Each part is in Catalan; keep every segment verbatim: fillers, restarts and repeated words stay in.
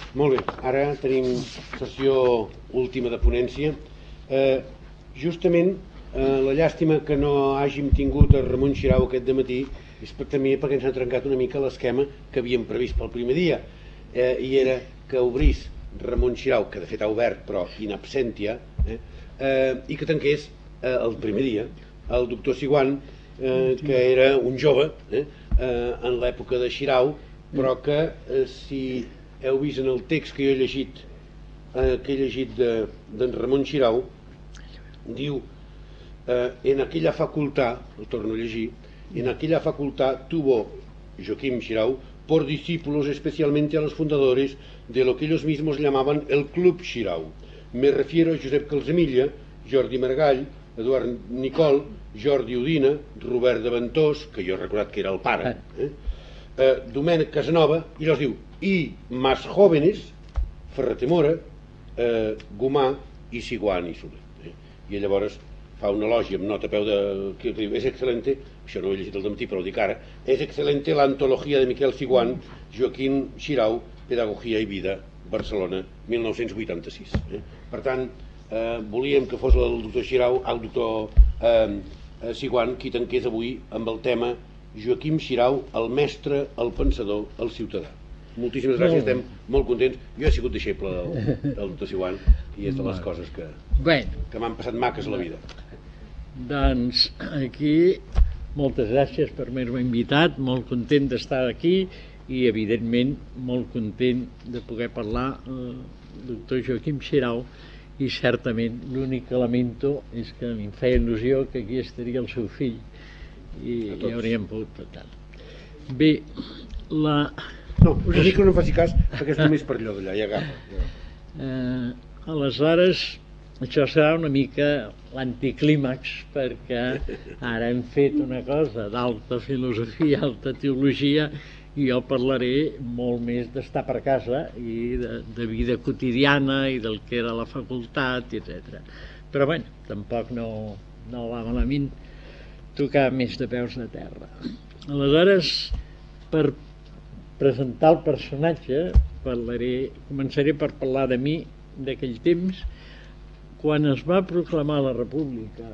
Molt bé, ara tenim sessió última de ponència. Eh, justament eh, la llàstima que no hàgim tingut a Ramon Xirau aquest dematí és per, també perquè ens ha trencat una mica l'esquema que havíem previst pel primer dia, eh, i era que obrís Ramon Xirau, que de fet ha obert però in absentia, eh, eh, i que tanqués eh, el primer dia el doctor Siguant, eh, que era un jove eh, eh, en l'època de Xirau, però que eh, si heu vist en el text que jo he llegit, eh, que he llegit d'en Ramon Xirau, diu eh, en aquella facultad, el torno a llegir, en aquella facultad tuvo Joaquim Xirau por discípulos especialmente a los fundadores de lo que ellos mismos llamaban el Club Xirau. Me refiero a Josep Calzemilla, Jordi Margall, Eduard Nicol, Jordi Udina, Robert de Ventós, que jo he recordat que era el pare, eh? Eh, Domènec Casanova, i llavors diu, i más jóvenes, Ferreter Mora, eh, Gomà i Siguant i Soler. Eh? I llavors fa un elogi amb nota a peu de... que diu, és excel·lente, això no ho he llegit el dematí però ho dic ara, és excel·lente l'antologia de Miquel Siguant, Joaquim Xirau, Pedagogia i Vida, Barcelona, mil nou-cents vuitanta-sis. Eh? Per tant, eh, volíem que fos el doctor Xirau, el doctor eh, Siguant, qui tanqués avui amb el tema Joaquim Xirau, el mestre, el pensador, el ciutadà. Moltíssimes gràcies, estem molt contents. Jo he sigut deixeble del, del doctor Siguant i és de les coses que, que m'han passat maques a la vida. Doncs aquí moltes gràcies per haver-me invitat, molt content d'estar aquí i evidentment molt content de poder parlar amb el doctor Joaquim Xirau, i certament l'únic que lamento és que em feia il·lusió que aquí estaria el seu fill i hi hauríem pogut parlar. Bé, la... No, us dic que no em faci cas perquè és només per allò d'allà, ja agafa. Eh, aleshores, això serà una mica l'anticlímax, perquè ara hem fet una cosa d'alta filosofia, alta teologia, i jo parlaré molt més d'estar per casa i de, de vida quotidiana i del que era la facultat, etcètera. Però bé, tampoc no, no va malament tocar més de peus de terra. Aleshores, per presentar el personatge, parlaré, començaré per parlar de mi, d'aquell temps, quan es va proclamar la República,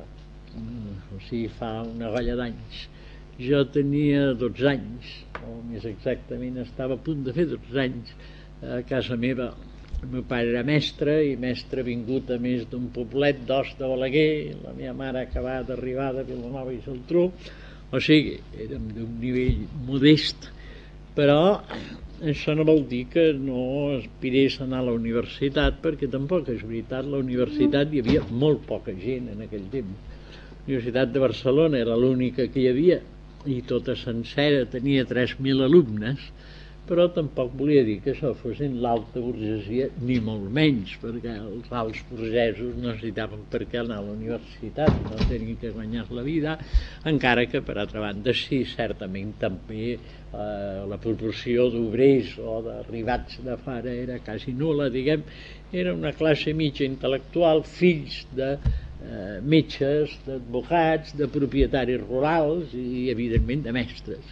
o sigui, fa una colla d'anys. Jo tenia dotze anys, o més exactament estava a punt de fer dotze anys, a casa meva. El meu pare era mestre, i mestre vingut a més d'un poblet d'Os de Balaguer, la meva mare acabava d'arribar de Vilanova i Geltrú, o sigui, érem d'un nivell modest, però això no vol dir que no aspirés a anar a la universitat, perquè tampoc és veritat, la universitat hi havia molt poca gent en aquell temps. La Universitat de Barcelona era l'única que hi havia, i tota sencera tenia tres mil alumnes, però tampoc volia dir que això fossin l'alta burgesia, ni molt menys, perquè els alts burgesos no necessitaven per què anar a la universitat, no tenien que guanyar la vida, encara que, per altra banda, sí, certament també eh, la proporció d'obrers o d'arribats de fora era quasi nul·la, diguem, era una classe mitja intel·lectual, fills de Eh, metges, d'advocats, de propietaris rurals i, evidentment, de mestres.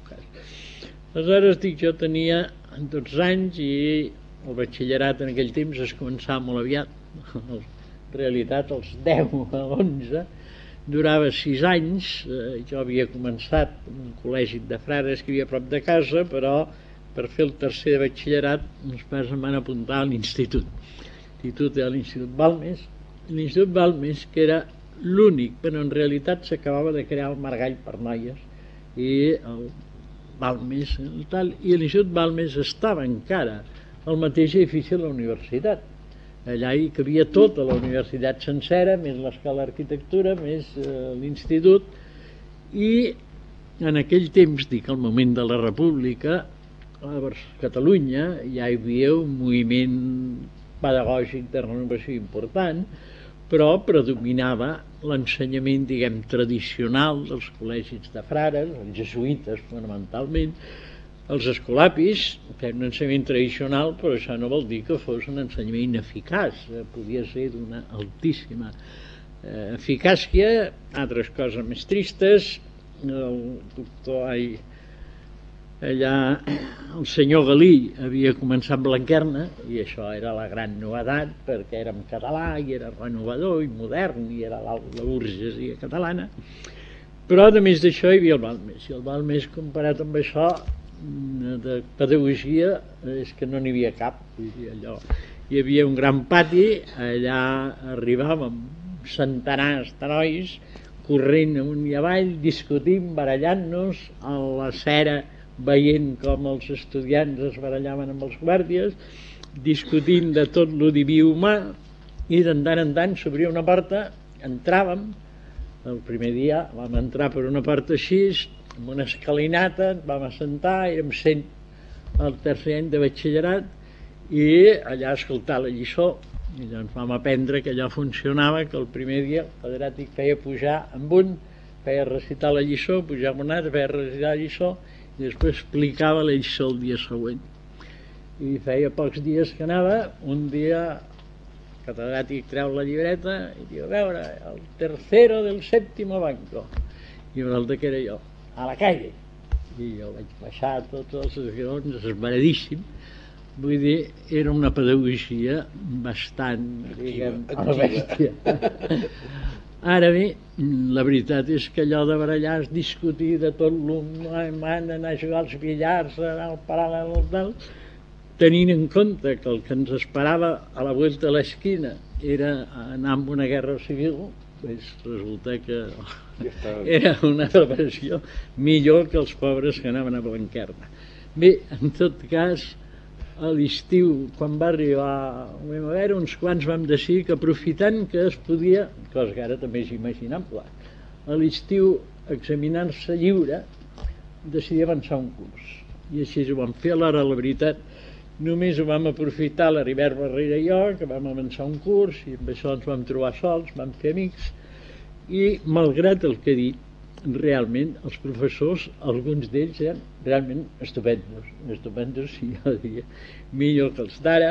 Aleshores, dic, jo tenia dotze anys i el batxillerat en aquell temps es començava molt aviat. En realitat, els deu a onze, durava sis anys. Eh, jo havia començat un col·legi de frares que hi havia a prop de casa, però per fer el tercer de batxillerat els pares em van apuntar a l'institut. L'institut era l'Institut Balmes, l'Institut Balmes, que era l'únic, però en realitat s'acabava de crear el Margall per noies, i el Balmes, el tal, i l'Institut Balmes estava encara al mateix edifici de la universitat. Allà hi cabia tota la universitat sencera, més l'escola d'arquitectura, més eh, l'institut, i en aquell temps, dic, al moment de la República, a Catalunya ja hi havia un moviment pedagògic de renovació important, però predominava l'ensenyament, diguem, tradicional dels col·legis de frares, els jesuïtes fonamentalment, els escolapis, feien un ensenyament tradicional, però això no vol dir que fos un ensenyament ineficaç, podia ser d'una altíssima eh, eficàcia. Altres coses més tristes, el doctor ai, allà el senyor Galí havia començat Blanquerna i això era la gran novetat perquè era en català i era renovador i modern i era la, la burgesia catalana, però a més d'això hi havia el Balmes, i el Balmes comparat amb això de pedagogia és que no n'hi havia cap. Vull dir, allò, hi havia un gran pati, allà arribàvem centenars de nois corrent amunt i avall, discutint, barallant-nos a la cera, veient com els estudiants es barallaven amb els guàrdies, discutint de tot lo diví humà, i de tant en tant s'obria una porta, entràvem. El primer dia vam entrar per una porta així, amb una escalinata, ens vam assentar, érem cent el tercer any de batxillerat, i allà escoltar la lliçó. I doncs vam aprendre que allò funcionava, que el primer dia el catedràtic feia pujar amb un, feia recitar la lliçó, pujava un altre, feia recitar la lliçó, i després explicava la lliçó el dia següent. I feia pocs dies que anava, un dia el catedràtic treu la llibreta i diu, a veure, el tercero del sèptimo banco. I un altre que era jo, a la calle. I jo vaig baixar tots els esglaons, esbaradíssim. Vull dir, era una pedagogia bastant, diguem, a la bèstia. Ara bé, la veritat és que allò de barallar, discutir de tot l'humà, anar a jugar als billars, anar al paral·lel al tal, tenint en compte que el que ens esperava a la vuelta a l'esquina era anar amb una guerra civil, doncs resulta que era una preparació millor que els pobres que anaven a Blanquerna. Bé, en tot cas, a l'estiu, quan va arribar, vam haver uns quants vam decidir que aprofitant que es podia, cosa que ara també és imaginable, a l'estiu examinar-se lliure, decidir avançar un curs. I així ho vam fer. Alhora, la veritat, només ho vam aprofitar l'Heribert Barrera i jo, que vam avançar un curs, i amb això ens vam trobar sols, vam fer amics, i malgrat el que he dit, realment els professors, alguns d'ells eren realment estupendos, estupendos, si jo diria, millor que els d'ara,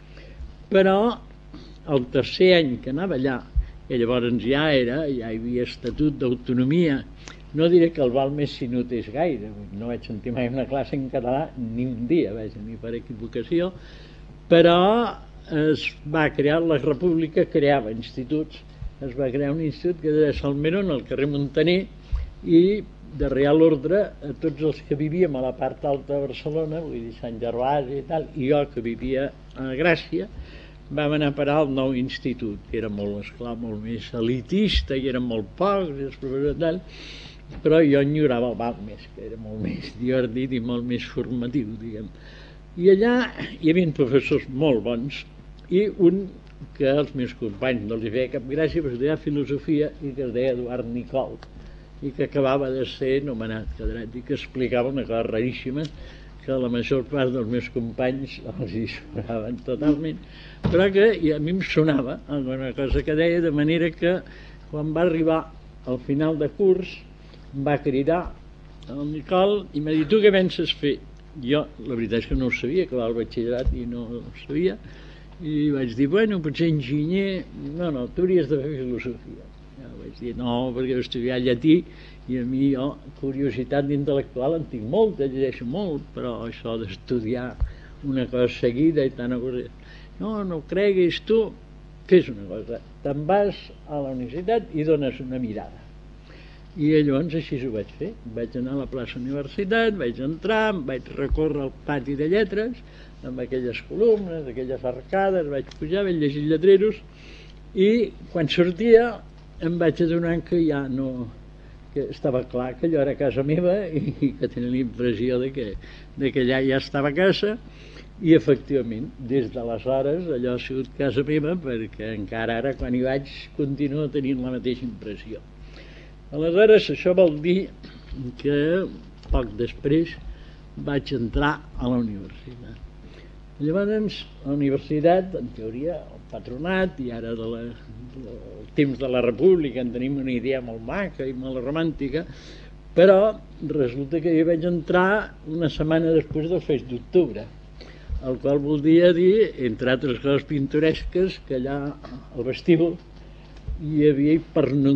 però el tercer any que anava allà, que llavors ja era, ja hi havia estatut d'autonomia, no diré que el Balmes s'hi notés gaire, no vaig sentir mai una classe en català ni un dia, vaja, ni per equivocació, però es va crear, la República creava instituts, es va crear un institut que era Salmerón, al carrer Montaner, i de Real Ordre a tots els que vivíem a la part alta de Barcelona, vull dir Sant Gervasi i tal, i jo que vivia a Gràcia, vam anar a parar al nou institut, que era molt, esclar, molt més elitista i eren molt pocs, i els professors tal, però jo enyorava el Balmes, que era molt més divertit i molt més formatiu, diguem. I allà hi havia professors molt bons, i un que als meus companys no els feia cap gràcia, però estudiava filosofia i que es deia Eduard Nicol, i que acabava de ser nomenat catedràtic, que explicava una cosa raríssima que la major part dels meus companys els hi sonaven totalment, però que a mi em sonava alguna cosa que deia, de manera que quan va arribar al final de curs em va cridar el Nicol i m'ha dit, tu què penses fer? Jo, la veritat és que no ho sabia, acabava el batxillerat i no ho sabia, i vaig dir, bueno, potser enginyer, no, no, tu hauries de fer filosofia. Ja vaig dir, no, perquè he estudiat llatí i a mi, jo, curiositat intel·lectual en tinc molta, llegeixo molt, però això d'estudiar una cosa seguida i tan avorrit, no, no creguis, tu fes una cosa, te'n vas a la universitat i dones una mirada. I llavors així ho vaig fer, vaig anar a la plaça Universitat, vaig entrar, vaig recórrer el pati de lletres, amb aquelles columnes, aquelles arcades, vaig pujar, vaig llegir lletreros, i quan sortia em vaig adonar que ja no, que estava clar que allò era casa meva i que tenia la impressió de que, de que allà ja estava a casa, i efectivament, des d'aleshores allò ha sigut casa meva, perquè encara ara quan hi vaig continuo tenint la mateixa impressió. Aleshores, això vol dir que poc després vaig entrar a la universitat. Llavors, a la universitat, en teoria, el patronat, i ara de la, del temps de la República en tenim una idea molt maca i molt romàntica, però resulta que jo vaig entrar una setmana després del feix d'octubre, el qual voldria dir, entre altres coses pintoresques, que allà al vestíbul hi havia i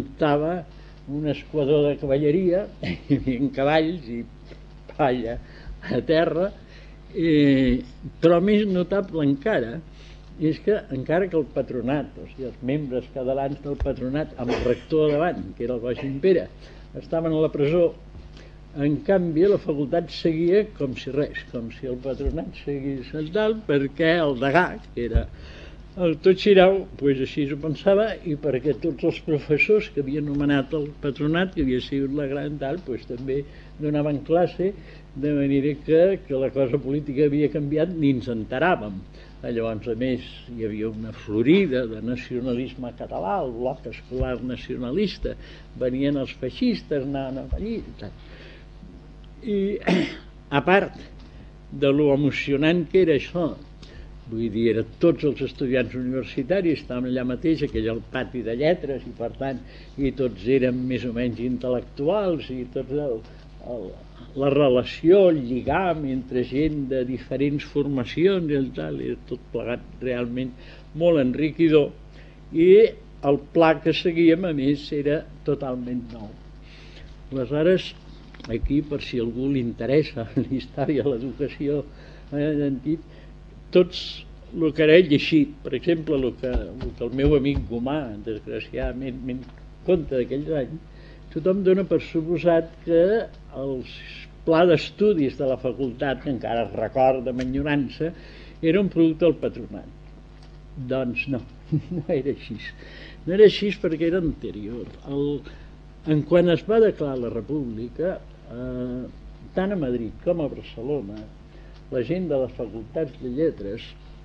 pernoctava un esquadró de cavalleria, hi havia cavalls i palla a terra, eh, però més notable encara és que encara que el patronat, o sigui, els membres catalans del patronat, amb el rector davant, que era el Boixin Pere, estaven a la presó, en canvi la facultat seguia com si res, com si el patronat seguís el tal, perquè el degà, que era el Totxirau, doncs així ho pensava, i perquè tots els professors que havien nomenat el patronat, que havia sigut la gran tal, doncs també donaven classe, de manera que, que la cosa política havia canviat, ni ens enteràvem. Llavors, a més, hi havia una florida de nacionalisme català, el bloc escolar nacionalista, venien els feixistes, anaven allí i tal. I, a part de lo emocionant que era això, vull dir, eren tots els estudiants universitaris, estàvem allà mateix, aquell al pati de lletres, i per tant, i tots érem més o menys intel·lectuals, i tot el, el, la relació, el lligam entre gent de diferents formacions i tal, era tot plegat realment molt enriquidor, i el pla que seguíem, a més, era totalment nou. Aleshores, aquí, per si a algú li interessa la història de l'educació, eh, tots el que era llegit, per exemple, el que, el que el meu amic Gomà, desgraciadament, me'n compte d'aquells anys, tothom dona per suposat que el pla d'estudis de la facultat, que encara es recorda amb enyorança, era un producte del patronat. Doncs no, no era així. No era així perquè era anterior. El, en quan es va declarar la República, eh, tant a Madrid com a Barcelona, la gent de les facultats de lletres,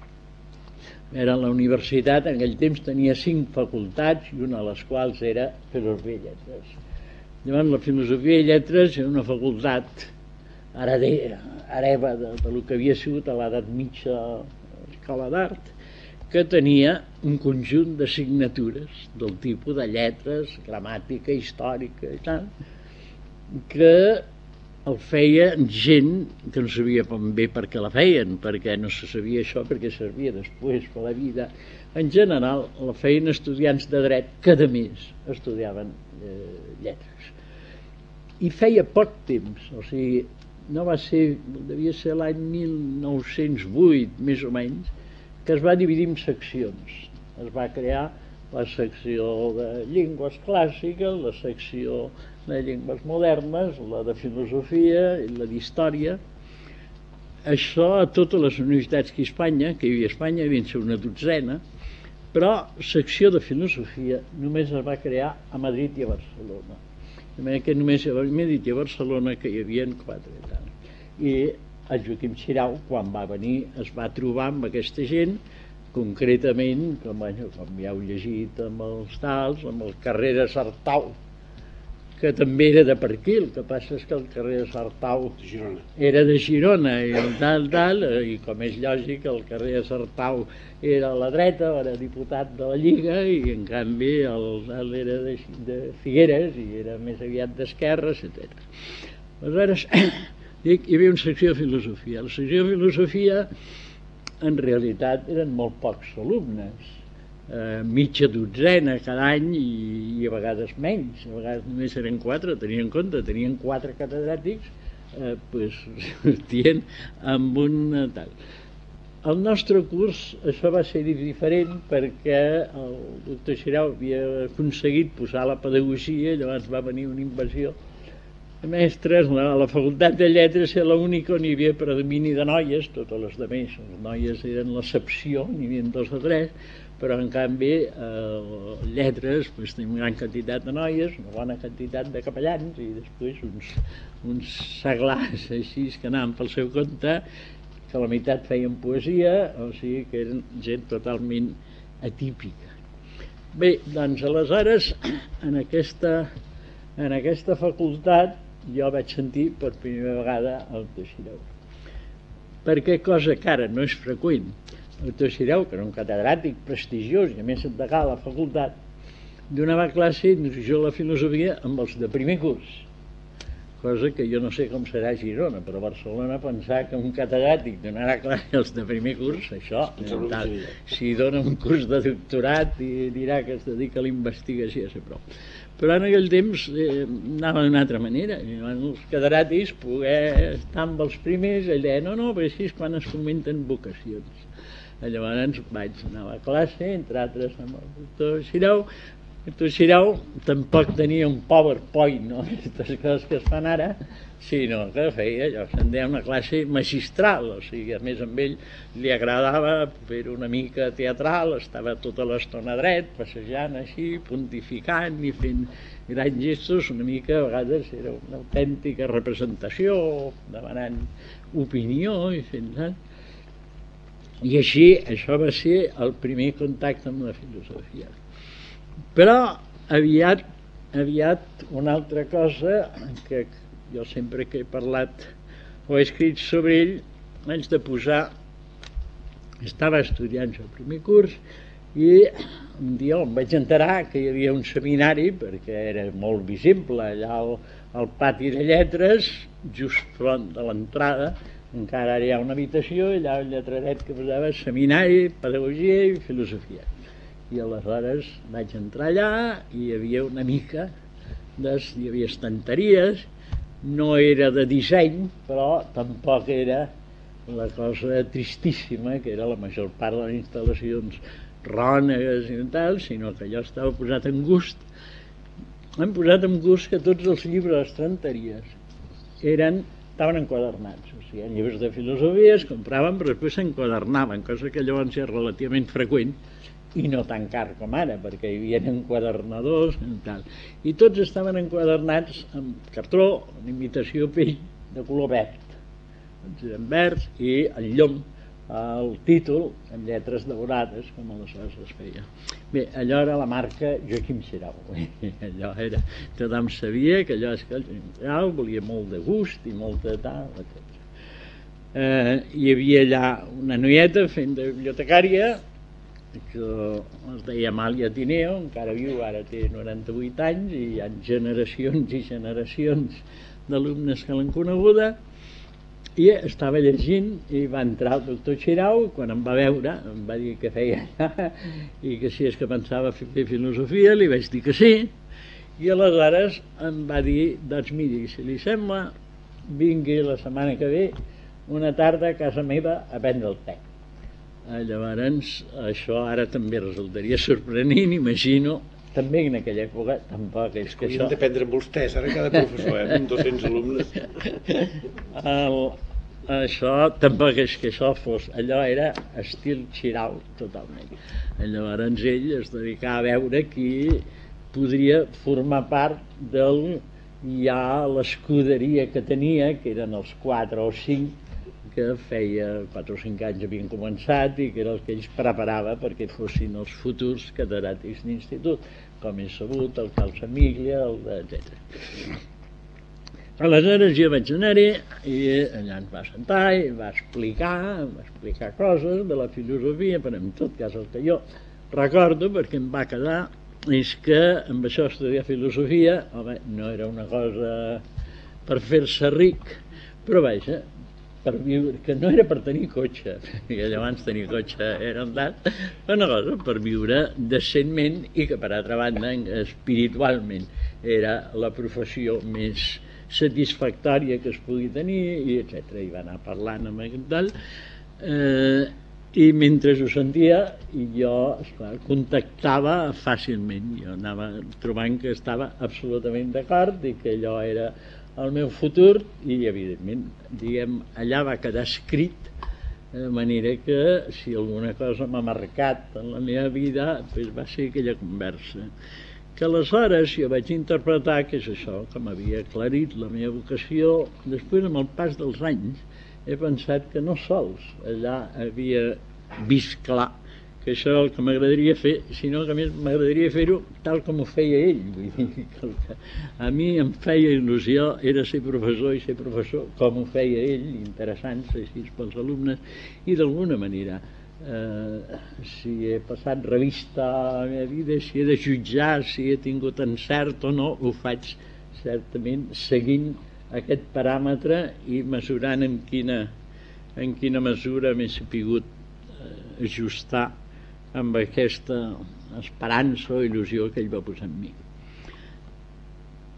era la universitat, en aquell temps tenia cinc facultats, i una de les quals era Filosofia i Lletres. Llavors, la Filosofia i Lletres era una facultat heredera, hereva de, de lo que havia sigut a l'edat mitja escola d'art, que tenia un conjunt d'assignatures del tipus de lletres, gramàtica, històrica i tal, que el feia gent que no sabia ben bé per què la feien, perquè no se sabia això, perquè servia després per la vida. En general, la feien estudiants de dret que, a més, estudiaven eh, lletres. I feia poc temps, o sigui, no va ser, devia ser l'any mil nou-cents vuit, més o menys, que es va dividir en seccions. Es va crear la secció de llengües clàssiques, la secció de llengües modernes, la de filosofia i la d'història. Això a totes les universitats que hi ha a Espanya, que hi havia a Espanya, havien sigut una dotzena, però secció de filosofia només es va crear a Madrid i a Barcelona. De manera que només a Madrid i a Barcelona que hi havia quatre i tal. I el Joaquim Xirau, quan va venir, es va trobar amb aquesta gent, concretament, com, bueno, com ja heu llegit amb els tals, amb el Carreras Artau, que també era de per aquí. El que passa és que el Carreras Artau era de Girona, i el tal, tal, i com és lògic, el Carreras Artau era a la dreta, era diputat de la Lliga, i en canvi el tal era de, de Figueres, i era més aviat d'esquerres, etcètera. Aleshores, dic, hi havia una secció de filosofia. La secció de filosofia, en realitat, eren molt pocs alumnes, eh, mitja dotzena cada any, i, i a vegades menys, a vegades només eren quatre, tenien en compte, tenien quatre catedràtics, eh, pues, sortien amb un tal. El nostre curs, això va ser diferent perquè el doctor Xirau havia aconseguit posar la pedagogia, llavors va venir una invasió de mestres. La, la facultat de lletres era l'única on hi havia predomini de noies, totes les altres, les noies eren l'excepció, n'hi havia dos o tres, però en canvi eh, lletres pues, tenim una gran quantitat de noies, una bona quantitat de capellans, i després uns, uns seglars així que anaven pel seu compte, que la meitat feien poesia, o sigui que eren gent totalment atípica. Bé, doncs aleshores, en aquesta, en aquesta facultat jo vaig sentir per primera vegada el Teixireu. Perquè, cosa que ara no és freqüent, el Teixireu, que era un catedràtic prestigiós i a més degà a la facultat, donava classe d'introducció a la filosofia amb els de primer curs, cosa que jo no sé com serà a Girona, però a Barcelona pensar que un catedràtic donarà classe als de primer curs, això, tal, si dona un curs de doctorat i dirà que es dedica a la investigació, ja sé prou. però en aquell temps eh, anava d'una altra manera. I els catedràtics, poder estar amb els primers, ell deia, no, no, perquè així és quan es fomenten vocacions. Llavors vaig anar a classe, entre altres amb el doctor Xirau. El doctor Xirau tampoc tenia un PowerPoint, no?, aquestes coses que es fan ara, sinó que feia allò, se'n deia una classe magistral, o sigui, a més amb ell li agradava fer una mica teatral, estava tota l'estona dret, passejant així, pontificant i fent grans gestos, una mica a vegades era una autèntica representació, demanant opinió i fent tant. I així, això va ser el primer contacte amb la filosofia. Però aviat, aviat una altra cosa que jo sempre que he parlat o he escrit sobre ell, haig de posar, estava estudiant el primer curs i un dia em vaig enterar que hi havia un seminari, perquè era molt visible allà al, al pati de lletres, just front de l'entrada, encara ara hi ha una habitació, allà un lletraret que posava seminari, pedagogia i filosofia. I aleshores vaig entrar allà i hi havia una mica, des, hi havia estanteries, no era de disseny, però tampoc era la cosa tristíssima, que era la major part de les instal·lacions rònegues i tal, sinó que allò estava posat en gust. Hem posat en gust que tots els llibres de les estanteries eren, estaven enquadernats, o sigui, llibres de filosofia es compraven però després s'enquadernaven, cosa que llavors era relativament freqüent, i no tan car com ara, perquè hi havia enquadernadors i tal. I tots estaven enquadernats amb cartró, en imitació pell, de color verd. Tots eren verds i el llom, el títol, en lletres daurades, com aleshores es feia. Bé, allò era la marca Joaquim Xirau. Allò era, tothom sabia que allò és que el Joaquim Xirau volia molt de gust i molta tal, etcètera. Eh, hi havia allà una noieta fent de bibliotecària, que es deia Amàlia Tineo, encara viu, ara té noranta-vuit anys, i hi ha generacions i generacions d'alumnes que l'han coneguda, i estava llegint i va entrar el doctor Xirau, quan em va veure, em va dir que feia allà, i que si és que pensava fer filosofia, li vaig dir que sí, i aleshores em va dir, doncs miri, si li sembla, vingui la setmana que ve una tarda a casa meva a prendre el te. Llavors, això ara també resultaria sorprenent, imagino, també en aquella època, tampoc és que això... Hauríem de prendre molts tes, ara cada professor, eh, amb dos-cents alumnes. El, això, tampoc és que això fos, allò era estil Xirau, totalment. Llavors ell es dedicava a veure qui podria formar part del, ja l'escuderia que tenia, que eren els quatre o cinc, que feia quatre o cinc anys havien començat i que era el que ells preparava perquè fossin els futurs catedràtics d'institut, com és sabut, el Cal Samiglia, etcètera. Aleshores jo vaig anar-hi i allà ens va sentar i va explicar, va explicar coses de la filosofia, però en tot cas el que jo recordo, perquè em va quedar, és que amb això estudiar filosofia, home, no era una cosa per fer-se ric, però vaja, per viure, que no era per tenir cotxe, i llavors tenir cotxe era andat, una cosa per viure decentment i que per altra banda espiritualment era la professió més satisfactòria que es pugui tenir, i etcètera. I va anar parlant amb aquest tal, eh, i mentre ho sentia jo, esclar, contactava fàcilment, jo anava trobant que estava absolutament d'acord i que allò era el meu futur, i evidentment, diguem, allà va quedar escrit, de manera que si alguna cosa m'ha marcat en la meva vida, doncs va ser aquella conversa. Que aleshores jo vaig interpretar que és això, que m'havia aclarit la meva vocació. Després, amb el pas dels anys, he pensat que no sols allà havia vist clar que això és el que m'agradaria fer, sinó que a més m'agradaria fer-ho tal com ho feia ell. Vull dir que el que a mi em feia il·lusió era ser professor i ser professor com ho feia ell, interessant, així pels alumnes, i d'alguna manera, eh, si he passat revista a la meva vida, si he de jutjar, si he tingut encert o no, ho faig certament seguint aquest paràmetre i mesurant en quina, en quina mesura m'he sapigut eh, ajustar amb aquesta esperança o il·lusió que ell va posar en mi.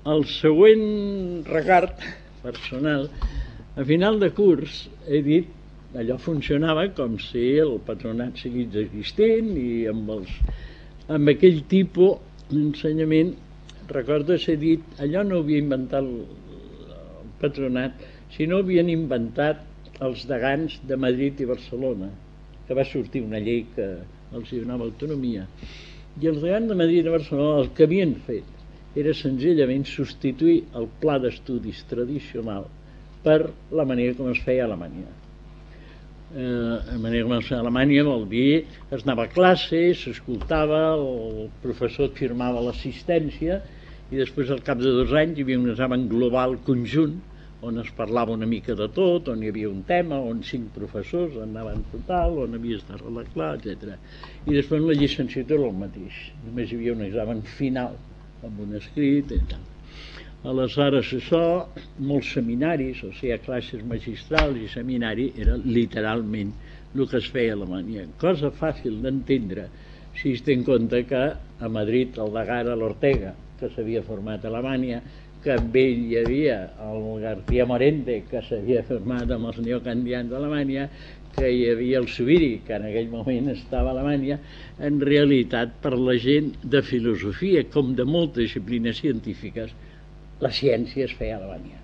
el següent regard personal, a final de curs he dit, allò funcionava com si el patronat seguís existint i amb, els, amb aquell tipus d'ensenyament, recordes, he dit, allò no havia inventat el patronat, sinó havien inventat els degans de Madrid i Barcelona, que va sortir una llei que els donava autonomia. I els degans de Madrid i Barcelona el que havien fet era senzillament substituir el pla d'estudis tradicional per la manera com es feia a Alemanya. Eh, la manera com es feia a Alemanya vol dir que es anava a classe, s'escoltava, el professor et firmava l'assistència i després al cap de dos anys hi havia un examen global conjunt on es parlava una mica de tot, on hi havia un tema, on cinc professors anaven total, on havies de arreglar, etcètera. I després la llicenciatura era el mateix, només hi havia un examen final amb un escrit i tal. Aleshores això, molts seminaris, o sigui, classes magistrals i seminari, era literalment el que es feia a Alemanya. Cosa fàcil d'entendre si es té en compte que a Madrid el degà era l'Ortega, que s'havia format a Alemanya, que amb ell hi havia el García Morente, que s'havia format amb els neocandians d'Alemanya, que hi havia el Zubiri, que en aquell moment estava a Alemanya. En realitat, per la gent de filosofia, com de moltes disciplines científiques, la ciència es feia a Alemanya.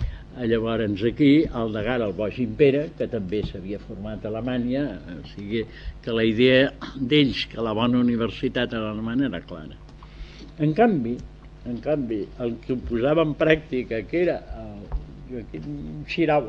Llavors aquí el degà era el Boix Impera, que també s'havia format a Alemanya, o sigui que la idea d'ells que la bona universitat a l'Alemanya era clara. En canvi, En canvi, el que ho posava en pràctica, que era el Joaquim Xirau,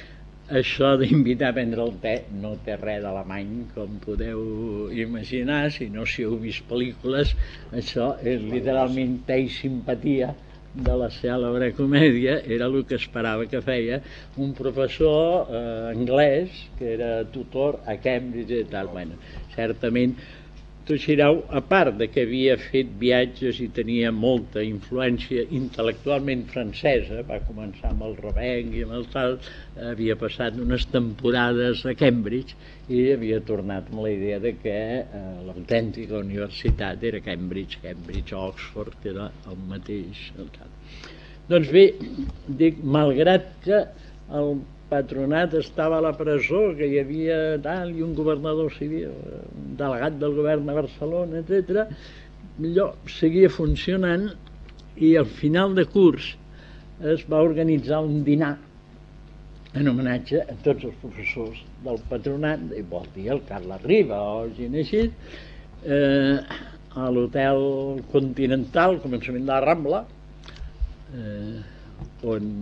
això d'invitar a prendre el te no té res d'alemany, com podeu imaginar, si no si heu vist pel·lícules, això és literalment te i simpatia de la cèlebre comèdia, era el que esperava que feia un professor eh, anglès, que era tutor a Cambridge i tal. Bueno, certament, Xirau, a part de que havia fet viatges i tenia molta influència intel·lectualment francesa, va començar amb el Revenc i amb el tal, havia passat unes temporades a Cambridge i havia tornat amb la idea de que eh, l'autèntica universitat era Cambridge, Cambridge, Oxford, era el mateix. El tal. Doncs bé, dic, malgrat que el patronat estava a la presó, que hi havia tal, i un governador civil, un delegat del govern de Barcelona, etcètera, allò seguia funcionant i al final de curs es va organitzar un dinar en homenatge a tots els professors del patronat, i vol dir el Carles Riba o gent així, eh, a l'hotel Continental, començament de la Rambla, eh, on...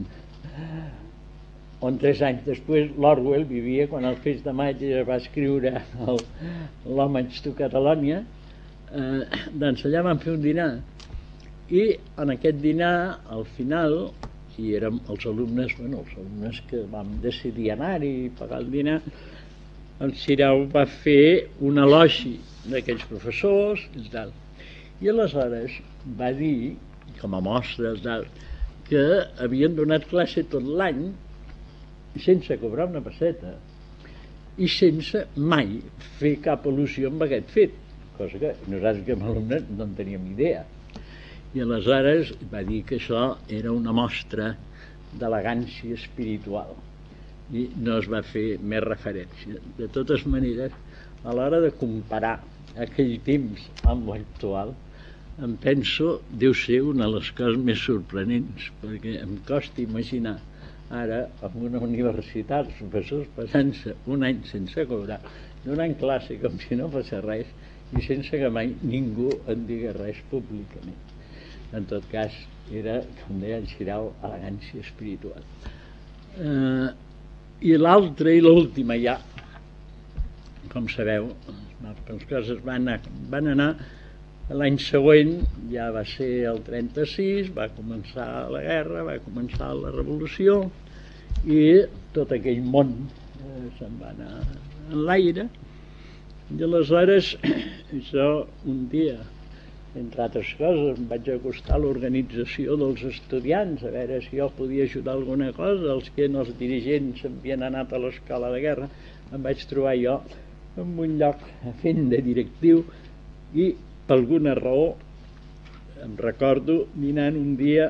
on tres anys després l'Orwell vivia quan el Feix de Maig va escriure l'Homage to Catalonia, eh, doncs allà van fer un dinar i en aquest dinar al final, i érem els alumnes, bueno, els alumnes que vam decidir anar-hi i pagar el dinar, el Xirau va fer un elogi d'aquells professors i tal, i aleshores va dir, com a mostra tal, que havien donat classe tot l'any sense cobrar una pesseta i sense mai fer cap al·lusió amb aquest fet, cosa que nosaltres com a alumnes no en teníem idea. I aleshores va dir que això era una mostra d'elegància espiritual i no es va fer més referència. De totes maneres, a l'hora de comparar aquell temps amb l'actual, em penso, deu ser una de les coses més sorprenents, perquè em costa imaginar ara, en una universitat, els professors passant-se un any sense cobrar, donant classe com si no passés res i sense que mai ningú en digués res públicament. En tot cas, era, com deia el Xirau, elegància espiritual. Eh, I l'altra i l'última ja, com sabeu, les coses van anar, van anar l'any següent, ja va ser el trenta-sis, va començar la guerra, va començar la revolució i tot aquell món eh, se'n va anar en l'aire. I aleshores, això un dia, entre altres coses, em vaig acostar a l'organització dels estudiants, a veure si jo podia ajudar alguna cosa. Els que els dirigents havien anat a l'escola de guerra, em vaig trobar jo en un lloc fent de directiu i per alguna raó em recordo dinant un dia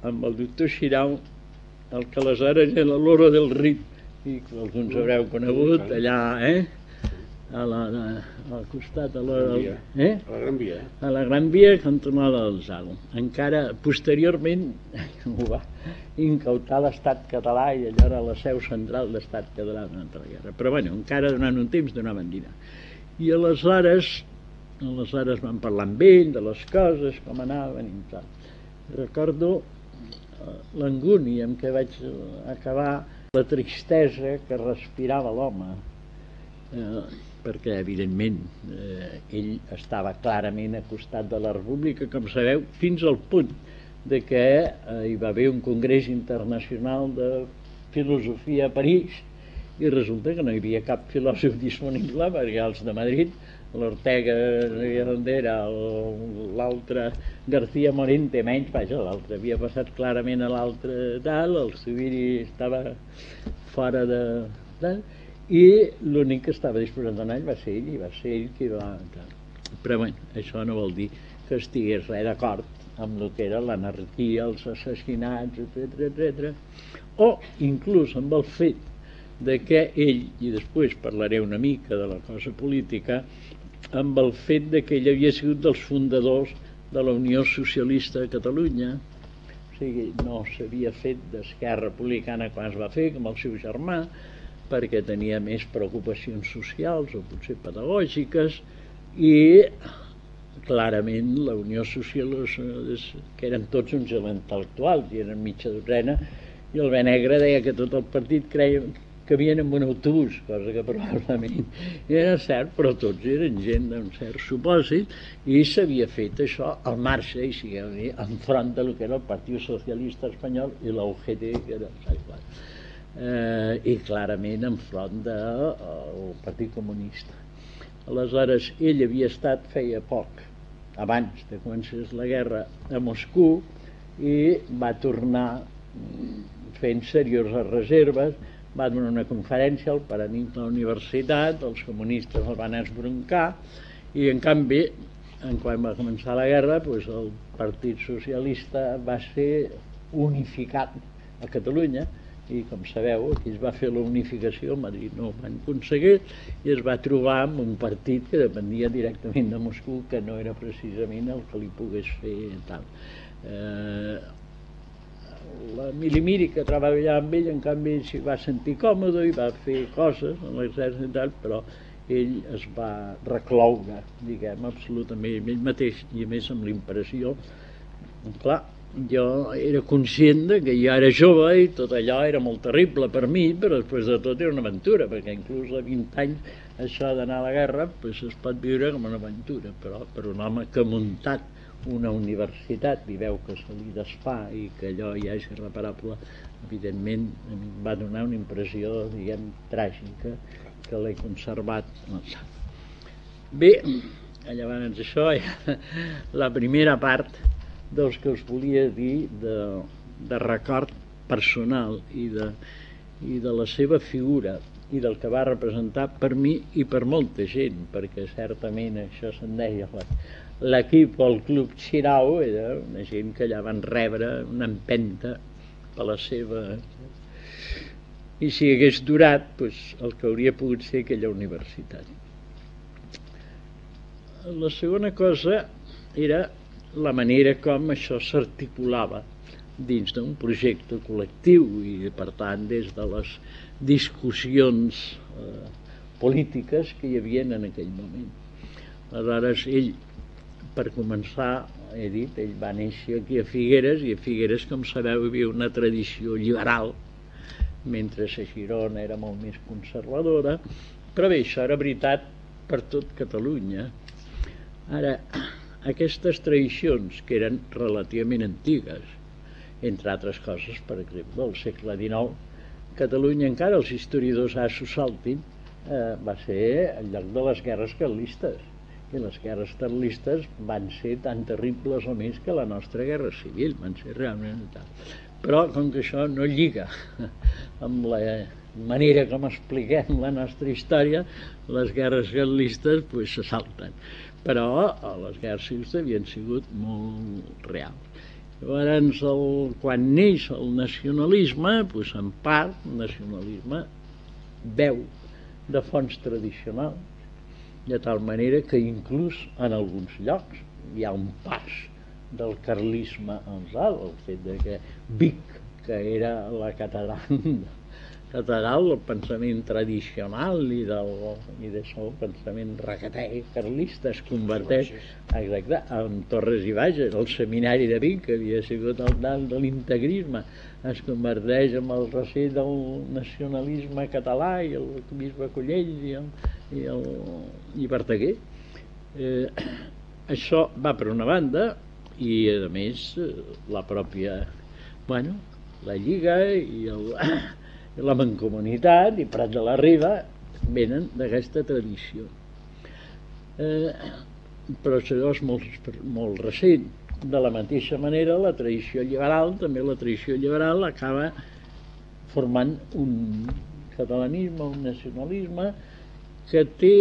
amb el doctor Xirau, el que aleshores era l'Oro del Rit, i que alguns haureu conegut, allà, eh? A la, a, al costat, a la, eh? a la Gran Via. A la Gran Via, cantonada del Zalo. Encara, posteriorment, ho va incautar l'Estat català i allò era la seu central de l'Estat català durant la guerra. Però bueno, encara durant un temps donaven dinar. I aleshores, aleshores vam parlar amb ell de les coses, com anaven i tal. Recordo l'angúnia amb què vaig acabar, la tristesa que respirava l'home, eh, perquè evidentment eh, ell estava clarament a costat de la República, com sabeu, fins al punt de que eh, hi va haver un congrés internacional de filosofia a París i resulta que no hi havia cap filòsof disponible perquè els de Madrid, l'Ortega Randera, l'altre García Morente, menys, vaja, l'altre havia passat clarament a l'altre tal, el Zubiri estava fora de tal, i l'únic que estava disposat d'anar va ser ell, i va ser ell qui va... Però bé, això no vol dir que estigués res d'acord amb el que era l'anarquia, els assassinats, etcètera, etcètera, o inclús amb el fet de que ell, i després parlaré una mica de la cosa política, amb el fet de que ell havia sigut dels fundadors de la Unió Socialista de Catalunya, o sigui, no s'havia fet d'Esquerra Republicana quan es va fer, com el seu germà, perquè tenia més preocupacions socials o potser pedagògiques, i clarament la Unió Socialista, que eren tots uns intel·lectuals, i eren mitja dotzena, i el Benegre deia que tot el partit creia que havien en un autobús, cosa que probablement era cert, però tots eren gent d'un cert supòsit, i s'havia fet això al marge, i siguem dir, enfront del que era el Partit Socialista Espanyol i la U G T, que era igual, eh, i clarament enfront del Partit Comunista. Aleshores, ell havia estat feia poc, abans de començar la guerra, a Moscou, i va tornar fent serioses reserves, va donar una conferència al Paranimf de la universitat, els comunistes el van esbroncar, i en canvi, quan va començar la guerra, doncs el Partit Socialista va ser unificat a Catalunya, i com sabeu, aquí es va fer la unificació, a Madrid no ho van aconseguir, i es va trobar amb un partit que dependia directament de Moscou, que no era precisament el que li pogués fer tal. Eh, la Milimiri, que treballava amb ell, en canvi s'hi va sentir còmode i va fer coses en l'exèrcit i tal, però ell es va recloure, diguem, absolutament ell mateix, i a més amb l'impressió, clar, jo era conscient que jo era jove i tot allò era molt terrible per mi, però després de tot era una aventura, perquè inclús a vint anys això d'anar a la guerra pues, es pot viure com una aventura, però per un home que ha muntat una universitat i veu que se li desfà i que allò ja és irreparable, evidentment em va donar una impressió, diguem, tràgica, que l'he conservat. Bé, llavors això era la primera part dels que us volia dir de, de record personal i de, i de la seva figura i del que va representar per mi i per molta gent, perquè certament això se'n deia l'equip o el club Xirau, era una gent que allà van rebre una empenta per la seva... I si hagués durat, doncs, el que hauria pogut ser aquella universitat. La segona cosa era la manera com això s'articulava dins d'un projecte col·lectiu i, per tant, des de les discussions eh, polítiques que hi havia en aquell moment. Aleshores, ell, per començar, he dit, ell va néixer aquí a Figueres, i a Figueres, com sabeu, hi havia una tradició liberal, mentre a Girona era molt més conservadora, però bé, això era veritat per tot Catalunya. Ara, aquestes tradicions, que eren relativament antigues, entre altres coses, per exemple, al segle dinou, Catalunya, encara els historiadors s'ho saltin, eh, va ser el lloc de les guerres carlistes, i les guerres carlistes van ser tan terribles o més que la nostra guerra civil, van ser realment tal. Però, com que això no lliga amb la manera com expliquem la nostra història, les guerres carlistes pues, se salten. Però les guerres civils havien sigut molt reals. Llavors, el, quan neix el nacionalisme, doncs en part, el nacionalisme veu de fonts tradicionals, de tal manera que inclús en alguns llocs hi ha un pas del carlisme als altres, el fet de que Vic, que era la catedral catedral del pensament tradicional i del i d'això, el pensament regatè carlista, es converteix exacte, en Torres i Bages, el seminari de Vic, que havia sigut el dalt de l'integrisme, es converteix en el recer del nacionalisme català i el bisbe Collell i, el, i, el, i Verdaguer. Eh, això va per una banda, i a més la pròpia, bueno, la Lliga i el la Mancomunitat i Prat de la Riba venen d'aquesta tradició. Eh, però això és molt, molt recent. De la mateixa manera, la tradició liberal, també la tradició liberal acaba formant un catalanisme, un nacionalisme que té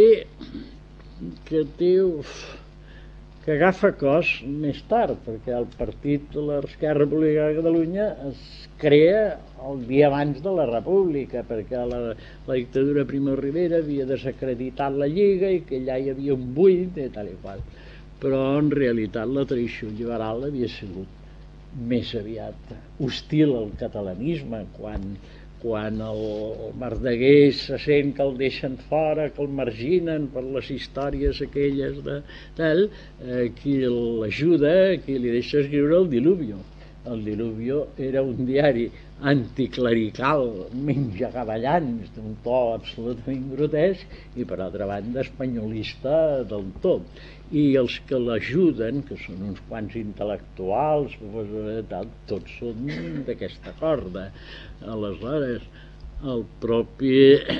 que té uf, que agafa cos més tard, perquè el partit de l'Esquerra Republicana de Catalunya es crea el dia abans de la República, perquè la, la dictadura Primo de Rivera havia desacreditat la Lliga i que allà hi havia un buit i tal i qual. Però en realitat la tradició liberal havia sigut més aviat hostil al catalanisme, quan quan el Verdaguer se sent que el deixen fora, que el marginen per les històries aquelles de tal, eh, qui l'ajuda, qui li deixa escriure el Diluvio. El Diluvio era un diari anticlerical, menjagavellans, d'un to absolutament grotesc, i per altra banda espanyolista del tot. I els que l'ajuden, que són uns quants intel·lectuals, tots són d'aquesta corda. Aleshores, el propi...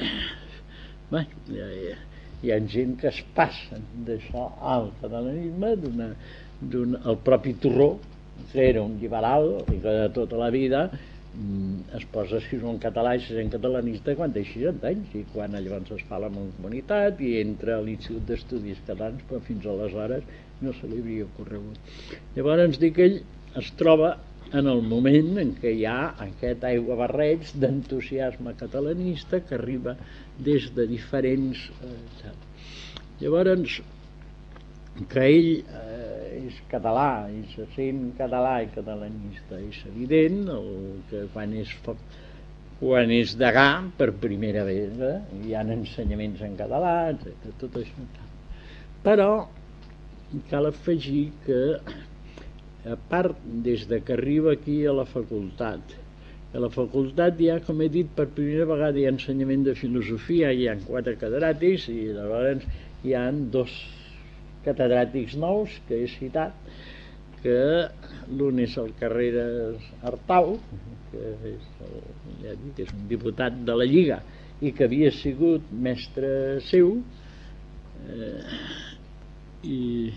Bé, hi ha, hi ha gent que es passen d'això al catalanisme, el propi Torró, que era un liberal, i que de tota la vida es posa si és un català i si és un catalanista quan té seixanta anys, i quan llavors es fa la Mancomunitat i entra a l'Institut d'Estudis Catalans, però fins aleshores no se li havia ocorregut. Llavors ens dic que ell es troba en el moment en què hi ha aquest aiguabarreig d'entusiasme catalanista que arriba des de diferents... Eh, llavors, que ell eh, és català i se sent català i catalanista, és evident el que quan és, quan és degà per primera vegada eh, hi ha ensenyaments en català, etcètera, tot això. Però cal afegir que a part, des de que arriba aquí a la facultat, a la facultat hi ha, com he dit, per primera vegada hi ha ensenyament de filosofia, hi ha quatre catedràtics i llavors hi ha dos catedràtics nous que he citat, que l'un és el Carreras Artau, que és, el, ja dic, és un diputat de la Lliga i que havia sigut mestre seu, eh, i...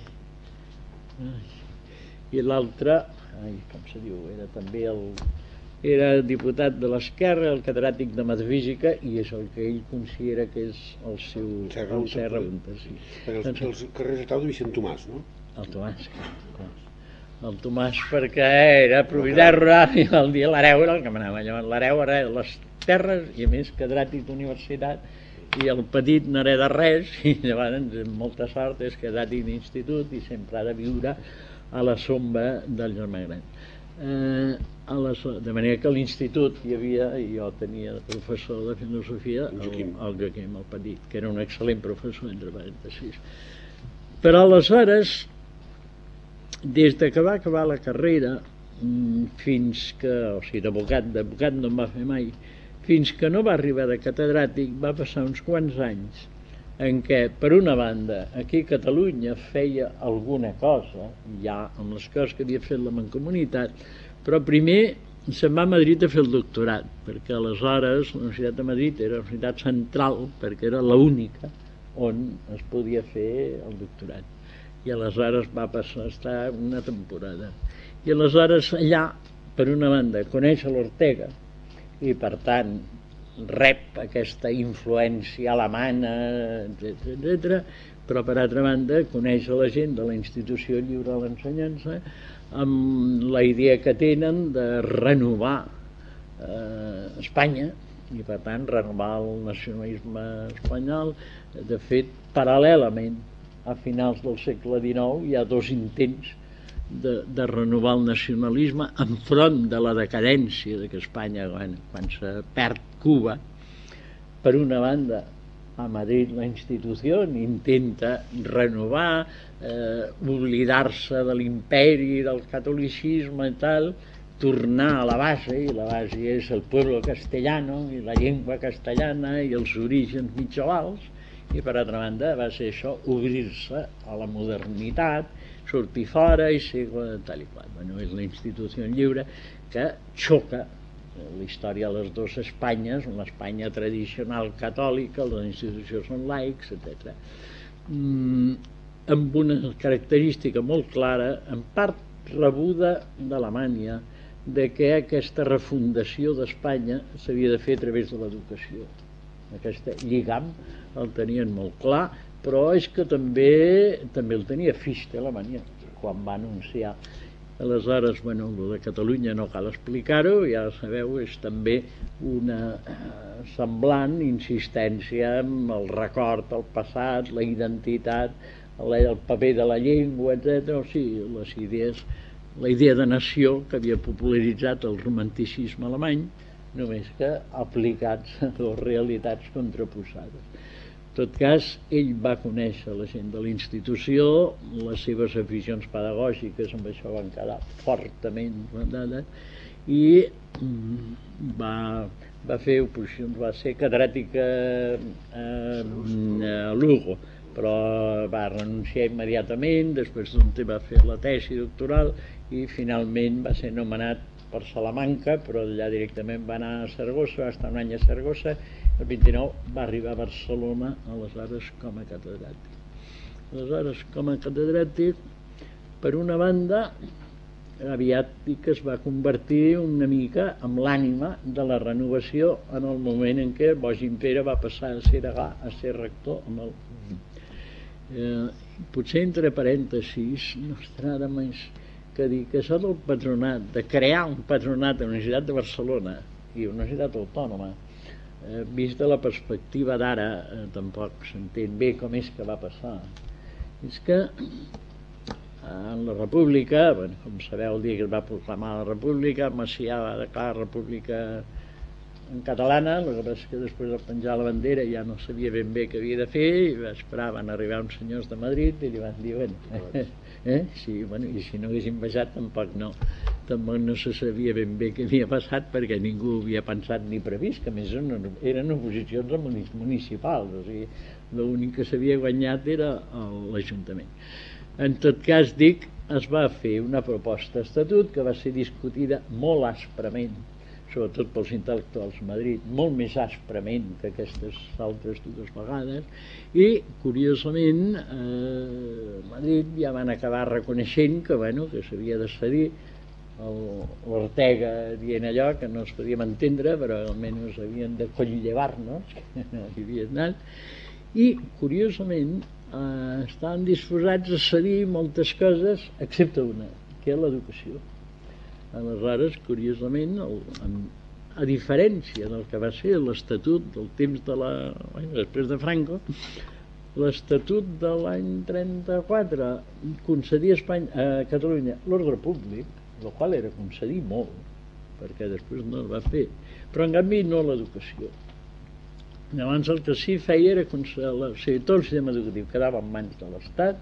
i l'altre, com se diu, era també el, era diputat de l'Esquerra, el catedràtic de Metafísica, i és el que ell considera que és el seu Serra Unta. Sí. Els, els carrers Artau devia ser en Tomàs, no? El Tomàs, clar. El Tomàs perquè era propietari rural i el dia l'hereu era el que manava. Llavors l'hereu era les terres i a més catedràtic d'universitat, i el petit no hereda res, i llavors amb molta sort és catedràtic d'institut i sempre ha de viure a la sombra del germà gran. Eh, a la, de manera que a l'institut hi havia, jo tenia de professor de filosofia, el, el Joaquim, el petit, que era un excel·lent professor, entre parèntesis. Però aleshores, des de que va acabar la carrera, fins que, o sigui, d'abocat, d'abocat no em va fer mai, fins que no va arribar de catedràtic, va passar uns quants anys en què, per una banda, aquí a Catalunya feia alguna cosa, ja amb les coses que havia fet la Mancomunitat, però primer se'n va a Madrid a fer el doctorat, perquè aleshores la Universitat de Madrid era la universitat central, perquè era l'única on es podia fer el doctorat. I aleshores va passar a estar una temporada. I aleshores allà, per una banda, coneix l'Ortega, i per tant rep aquesta influència alemana, etcètera, però per altra banda coneix la gent de la Institució Lliure de l'Ensenyança, amb la idea que tenen de renovar eh, Espanya i per tant renovar el nacionalisme espanyol. De fet, paral·lelament a finals del segle dinou hi ha dos intents de, de renovar el nacionalisme enfront de la decadència de que Espanya, quan, quan se perd Cuba, per una banda a Madrid la institució intenta renovar, eh, oblidar-se de l'imperi, del catolicisme i tal, tornar a la base, i la base és el pueblo castellano i la llengua castellana i els orígens mitjavals, i per altra banda va ser això, obrir-se a la modernitat, sortir fora i ser tal i qual. Bueno, és la institució lliure que xoca la història de les dues Espanyes, l'Espanya tradicional catòlica, les institucions són laics, etcètera. Mm, amb una característica molt clara, en part rebuda d'Alemanya, de que aquesta refundació d'Espanya s'havia de fer a través de l'educació. Aquest lligam el tenien molt clar, però és que també també el tenia Fichte a Alemanya, quan va anunciar. Aleshores, bueno, el de Catalunya no cal explicar-ho, ja sabeu, és també una eh, semblant insistència en el record, el passat, la identitat, el, el paper de la llengua, etcètera. O sigui, les idees, la idea de nació que havia popularitzat el romanticisme alemany, només que aplicats a dues realitats contraposades. En tot cas, ell va conèixer la gent de la institució, les seves aficions pedagògiques amb això van quedar fortament mandades, i va, va fer oposicions, va ser catedràtica a Lugo, però va renunciar immediatament, després d'un temps va fer la tesi doctoral i finalment va ser nomenat per Salamanca, però allà directament va anar a Saragossa, va estar un any a Saragossa. El vint-i-nou va arribar a Barcelona, aleshores com a catedràtic. Aleshores, com a catedràtic, per una banda, aviat que es va convertir una mica en l'ànima de la renovació en el moment en què Bogin Pere va passar a ser, a ser rector. Amb el, eh, potser entre parèntesis, no estarà de més que dir que això del patronat, de crear un patronat a la Universitat de Barcelona i una Universitat Autònoma, Eh, vist de la perspectiva d'ara, eh, tampoc s'entén bé com és que va passar. És que en la República, bueno, com sabeu, el dia que es va proclamar la República, Macià va declarar la República en catalana, el que passa és que després de penjar la bandera ja no sabia ben bé què havia de fer, i va esperar, van arribar uns senyors de Madrid i li van dir, bueno, eh? Sí, bueno, i si no haguessin baixat tampoc no, tampoc no se sabia ben bé què havia passat perquè ningú havia pensat ni previst, que a més eren oposicions municipals, o sigui, l'únic que s'havia guanyat era l'Ajuntament. En tot cas, dic, es va fer una proposta d'estatut que va ser discutida molt asprament, sobretot pels intel·lectuals a Madrid, molt més asprament que aquestes altres dues vegades, i, curiosament, eh, a Madrid ja van acabar reconeixent que, bueno, que s'havia de cedir, l'Ortega dient allò que no es podíem entendre, però almenys havien de conllevar-nos, que no hi havia anat, i, curiosament, eh, estaven disposats a cedir moltes coses, excepte una, que és l'educació. Aleshores, curiosament, el, a diferència del que va ser l'Estatut del temps de la... després de Franco, l'Estatut de l'any trenta-quatre concedia a, Espanya, a Catalunya l'ordre públic, el qual era concedir molt, perquè després no es va fer, però en canvi no l'educació. Llavors el que sí feia era concedir, o sigui, tot el sistema educatiu quedava en mans de l'Estat,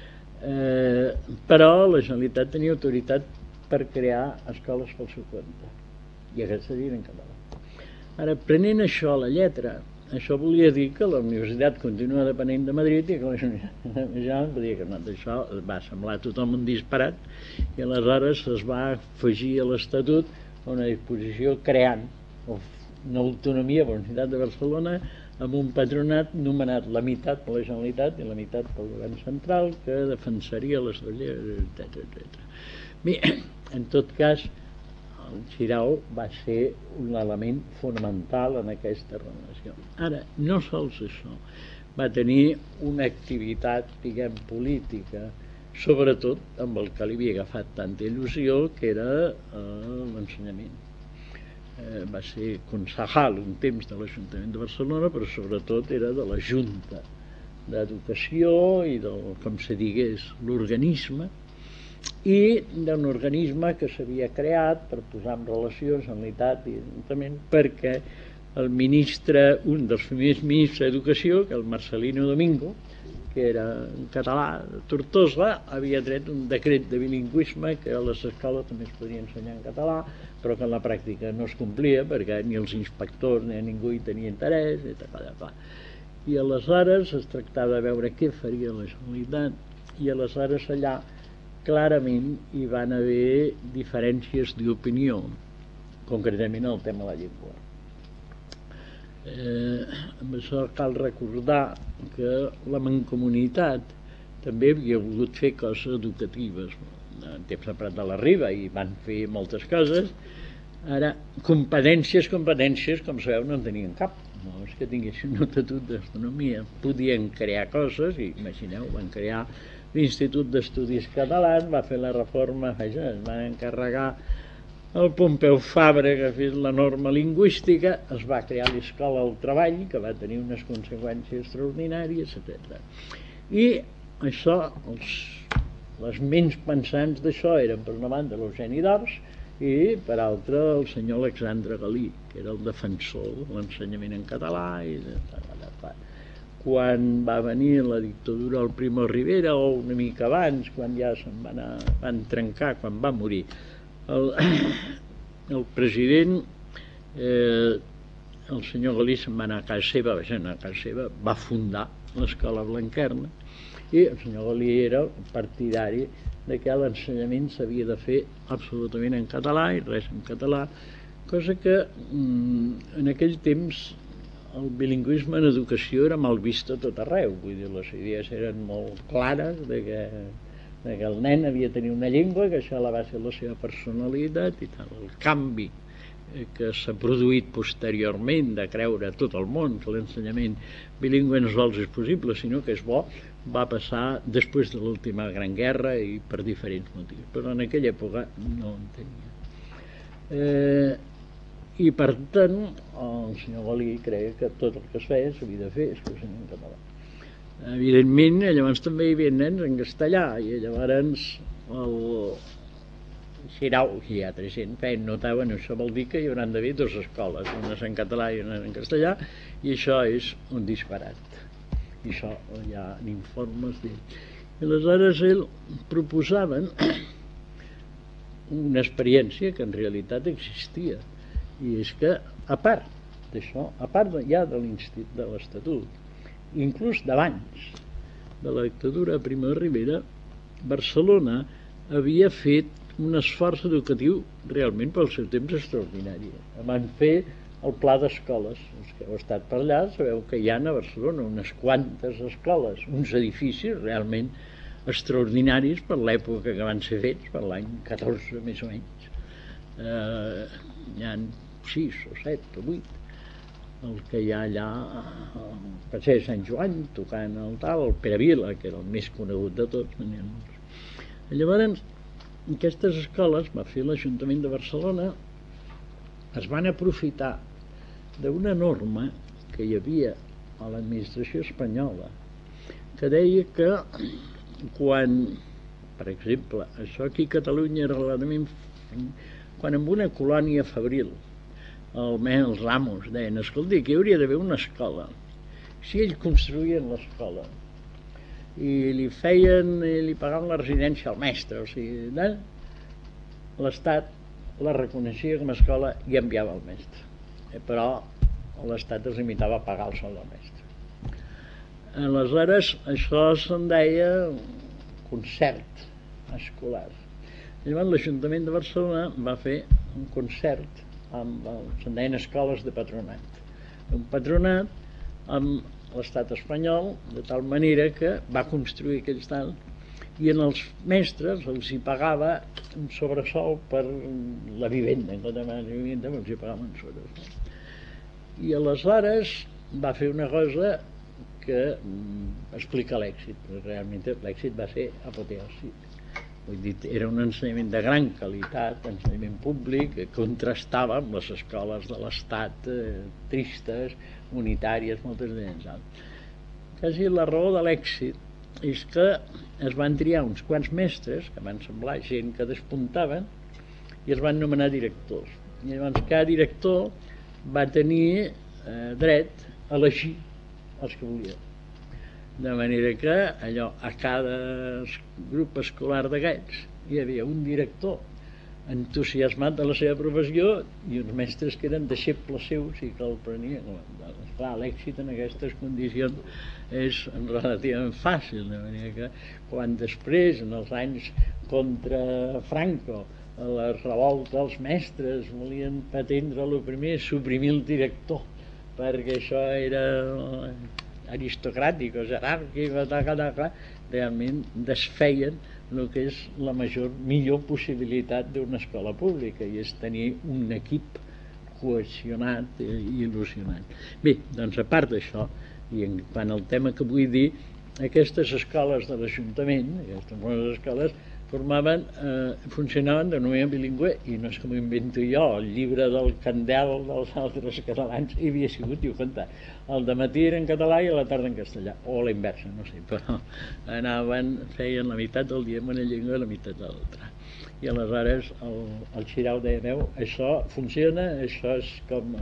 eh, però la Generalitat tenia autoritat per crear escoles pel seu compte, i aquestes eren en català. Ara, prenent això a la lletra, això volia dir que la universitat continua depenent de Madrid i que la Generalitat volia que no, això va semblar a tothom un disparat, i aleshores es va afegir a l'Estatut una disposició creant una autonomia per la Universitat de Barcelona amb un patronat nomenat la meitat per la Generalitat i la meitat pel govern central, que defensaria les lleis, etcètera, etcètera. Bé, en tot cas, el Xirau va ser un element fonamental en aquesta renovació. Ara, no sols això, va tenir una activitat, diguem, política sobretot amb el que li havia agafat tanta il·lusió, que era eh, l'ensenyament. Eh, va ser concejal un temps de l'Ajuntament de Barcelona, però sobretot era de la Junta d'Educació i del, com se digués, l'organisme, i d'un organisme que s'havia creat per posar en relació Generalitat i Ajuntament, perquè el ministre, un dels primers ministres d'Educació, que el Marcelino Domingo, que era en català de Tortosa, havia tret un decret de bilingüisme que a les escoles també es podia ensenyar en català, però que en la pràctica no es complia perquè ni els inspectors ni ningú hi tenia interès, i tal, tal. I aleshores es tractava de veure què faria la Generalitat, i aleshores allà clarament hi van haver diferències d'opinió, concretament el tema de la llengua. Eh, amb això cal recordar que la Mancomunitat també havia volgut fer coses educatives. En temps de Prat de la Riba i van fer moltes coses. Ara, competències, competències, com sabeu, no en tenien cap. No és que tinguessin un estatut d'autonomia. Podien crear coses, i imagineu, van crear l'Institut d'Estudis Catalans, va fer la reforma, vaja, es van encarregar el Pompeu Fabra, que ha fet la norma lingüística, es va crear l'Escola del Treball, que va tenir unes conseqüències extraordinàries, etcètera. I això, els, les menys pensants d'això eren, per una banda, l'Eugeni d'Ors, i per altra, el senyor Alexandre Galí, que era el defensor de l'ensenyament en català. I de... Quan va venir la dictadura del Primo Rivera, o una mica abans, quan ja se'n van, anar, van trencar, quan va morir, El, el president, eh, el senyor Galí, se'n va anar a casa seva, va anar a casa seva, va fundar l'Escola Blanquerna, i el senyor Galí era partidari de que l'ensenyament s'havia de fer absolutament en català i res en català, cosa que mm, en aquell temps el bilingüisme en educació era mal vist a tot arreu, vull dir, les idees eren molt clares de que que el nen havia de tenir una llengua, que això la va ser la seva personalitat i tal. El canvi que s'ha produït posteriorment de creure a tot el món que l'ensenyament bilingüe no sols és possible, sinó que és bo, va passar després de l'última Gran Guerra i per diferents motius, però en aquella època no en tenia. Eh, I per tant, el senyor Galí creia que tot el que es feia s'havia de fer exclusivament en català. Evidentment, llavors també hi havia nens en castellà, i llavors el Xirau i altra gent feien, notaven, això vol dir que hi hauran d'haver dues escoles, unes en català i unes en castellà, i això és un disbarat. I això hi ha informes d'ell. I aleshores ell proposaven una experiència que en realitat existia, i és que, a part d'això, a part ja de l'Estatut, inclús d'abans de la dictadura de Primo de Rivera, Barcelona havia fet un esforç educatiu realment pel seu temps extraordinari. Van fer el pla d'escoles. Els que heu estat per allà sabeu que hi ha a Barcelona unes quantes escoles, uns edificis realment extraordinaris per l'època que van ser fets, per l'any catorze més o menys. Eh, hi ha sis o set o vuit. El que hi ha allà al passeig de Sant Joan, tocant el tal, el Pere Vila, que era el més conegut de tots. Llavors, aquestes escoles, va fer l'Ajuntament de Barcelona, es van aprofitar d'una norma que hi havia a l'administració espanyola, que deia que quan, per exemple, això aquí a Catalunya era relativament, quan en una colònia fabril almenys els amos deien, escolti, que hi hauria d'haver una escola. Si ells construïen l'escola i li feien, i li pagaven la residència al mestre, o sigui, l'Estat la reconeixia com a escola i enviava el mestre. Eh, però l'Estat es limitava a pagar el sou del mestre. Aleshores, això se'n deia concert escolar. Llavors l'Ajuntament de Barcelona va fer un concert amb, se'n deien escoles de patronat. Un patronat amb l'estat espanyol, de tal manera que va construir aquells tal, i en els mestres els hi pagava un sobresou per la vivenda, en compte de la vivenda els hi pagaven un sobresou. I aleshores va fer una cosa que mm, explica l'èxit, però realment l'èxit va ser apoteòsic. Vull dir, era un ensenyament de gran qualitat, ensenyament públic, que contrastava amb les escoles de l'Estat eh, tristes, unitàries, moltes d'elles. Quasi la raó de l'èxit és que es van triar uns quants mestres, que van semblar gent que despuntaven, i es van nomenar directors. I llavors cada director va tenir eh, dret a elegir els que volia. De manera que allò, a cada grup escolar d'aquests hi havia un director entusiasmat de la seva professió i uns mestres que eren deixebles seus i que el prenien. Clar, l'èxit en aquestes condicions és relativament fàcil, de manera que quan després, en els anys contra Franco, la revolta dels mestres volien pretendre el primer suprimir el director perquè això era aristocràtic o jeràrquic, realment desfeien el que és la major, millor possibilitat d'una escola pública, i és tenir un equip cohesionat i il·lusionat. Bé, doncs a part d'això, i en quant al tema que vull dir, aquestes escoles de l'Ajuntament, aquestes escoles, formaven, eh, funcionaven de manera bilingüe, i no és que m'ho invento jo, el llibre del Candel dels altres catalans hi havia sigut, i ho contat, el dematí era en català i a la tarda en castellà, o a la inversa, no sé, però anaven, feien la meitat del dia en una llengua i la meitat de l'altra. I aleshores el, el Xirau deia, veu, això funciona, això és com...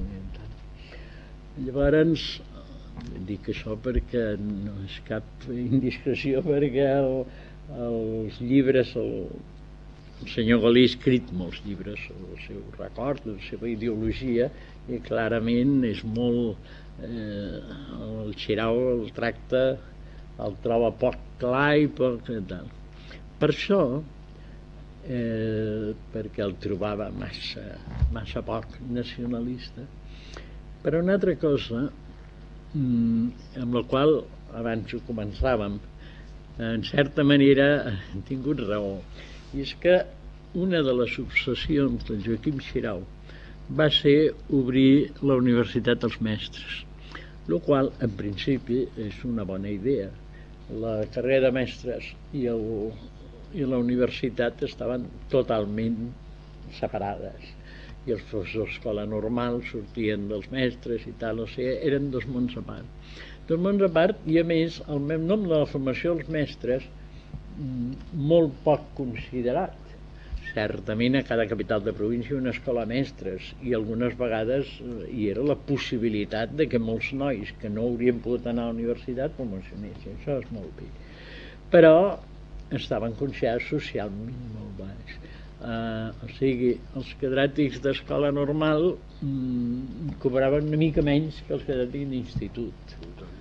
Llavors, dic això perquè no és cap indiscreció, perquè el els llibres, el, el senyor Galí ha escrit molts llibres sobre el seu record, la seva ideologia, i clarament és molt eh, el Xirau el tracta, el troba poc clar i poc tal. Per això, eh, perquè el trobava massa, massa poc nacionalista, per una altra cosa, mm, amb la qual abans ho començàvem, en certa manera han tingut raó, i és que una de les obsessions del Joaquim Xirau va ser obrir la Universitat dels Mestres, el qual en principi és una bona idea. La carrera de mestres i, el, i la universitat estaven totalment separades, i els professors d'escola normal sortien dels mestres i tal, o sigui, eren dos mons a part. Dos mons a part, i a més, el meu nom de la formació dels mestres, molt poc considerat. Certament a cada capital de província una escola de mestres, i algunes vegades hi era la possibilitat de que molts nois que no haurien pogut anar a la universitat promocionessin, això és molt bé. Però estaven considerats socialment molt baix. Uh, o sigui, els catedràtics d'escola normal mm, cobraven una mica menys que els catedràtics d'institut.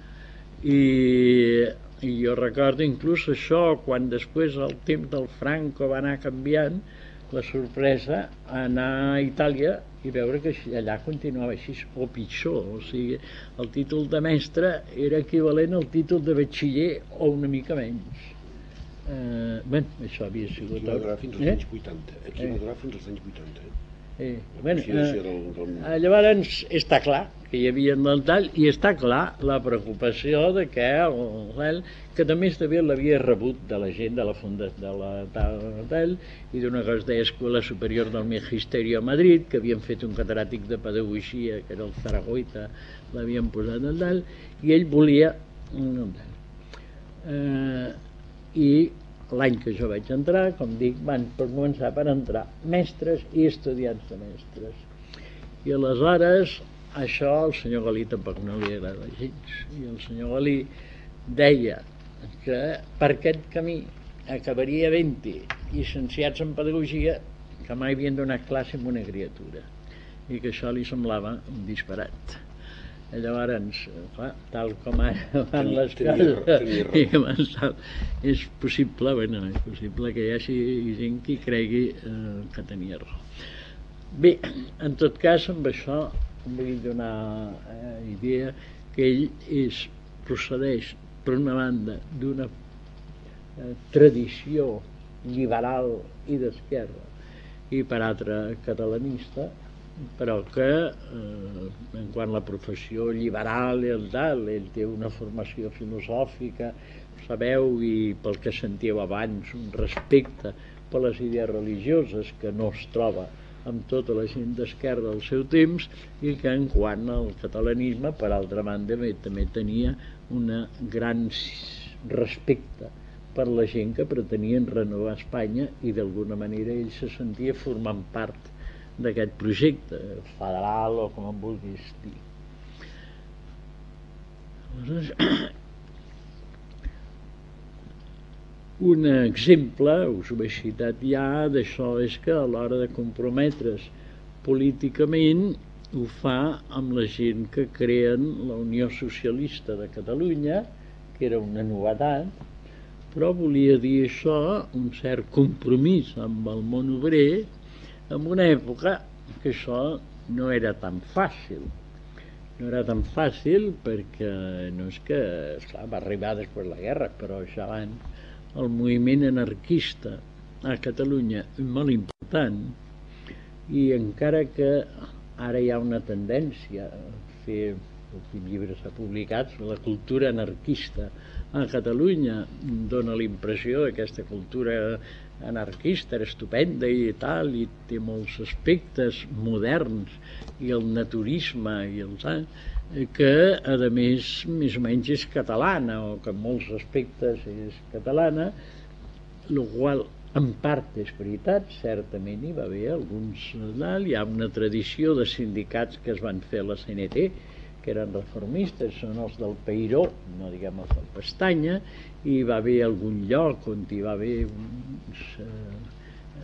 I, i jo recordo inclús això, quan després el temps del Franco va anar canviant, la sorpresa anar a Itàlia i veure que allà continuava així, o pitjor, o sigui, el títol de mestre era equivalent al títol de batxiller o una mica menys. Eh, bé, això havia sigut... Aquí va durar fins als eh? anys vuitanta. Aquí eh? va durar fins als anys vuitanta. Eh? Eh, bueno, eh, del, del... Llavors està clar que hi havia el tall, i està clar la preocupació de que el, que també l'havia rebut de la gent de la fundació de la tal, i d'una cosa deia Escola Superior del Magisterio a Madrid, que havien fet un catedràtic de pedagogia, que era el Zaragoita, l'havien posat al tal, i ell volia un tal. Eh, i l'any que jo vaig entrar, com dic, van per començar per entrar mestres i estudiants de mestres. I aleshores, això al senyor Galí tampoc no li agrada gens. I el senyor Galí deia que per aquest camí acabaria havent-hi llicenciats en pedagogia que mai havien donat classe amb una criatura, i que això li semblava un disparat. Llavors, clar, tal com ara van les coses, és possible, bueno, és possible que hi hagi gent que cregui eh, que tenia raó. Bé, en tot cas, amb això vull donar eh, idea que ell és, procedeix, per una banda, d'una eh, tradició liberal i d'esquerra, i per altra catalanista, però que eh, en quant a la professió liberal i el tal, ell té una formació filosòfica, sabeu, i pel que sentíeu abans, un respecte per les idees religioses que no es troba amb tota la gent d'esquerra del seu temps, i que en quant al catalanisme, per altra banda, també tenia un gran respecte per la gent que pretenien renovar Espanya, i d'alguna manera ell se sentia formant part d'aquest projecte federal, o com en vulguis dir. Aleshores, un exemple, us ho he citat ja, d'això és que a l'hora de comprometre's políticament ho fa amb la gent que creen la Unió Socialista de Catalunya, que era una novetat, però volia dir això, un cert compromís amb el món obrer, en una època que això no era tan fàcil. No era tan fàcil perquè no és que, esclar, va arribar després de la guerra, però ja abans el moviment anarquista a Catalunya és molt important, i encara que ara hi ha una tendència a fer, l'últim llibre s'ha publicat, la cultura anarquista a Catalunya dona la impressió que aquesta cultura anarquista era estupenda i tal, i té molts aspectes moderns, i el naturisme i el tal, que a més més o menys és catalana, o que en molts aspectes és catalana, el qual en part és veritat, certament hi va haver alguns, hi ha una tradició de sindicats que es van fer a la C N T, que eren reformistes, són els del Peiró, no diguem els del Pestanya, i hi va haver algun lloc on hi va haver uns eh,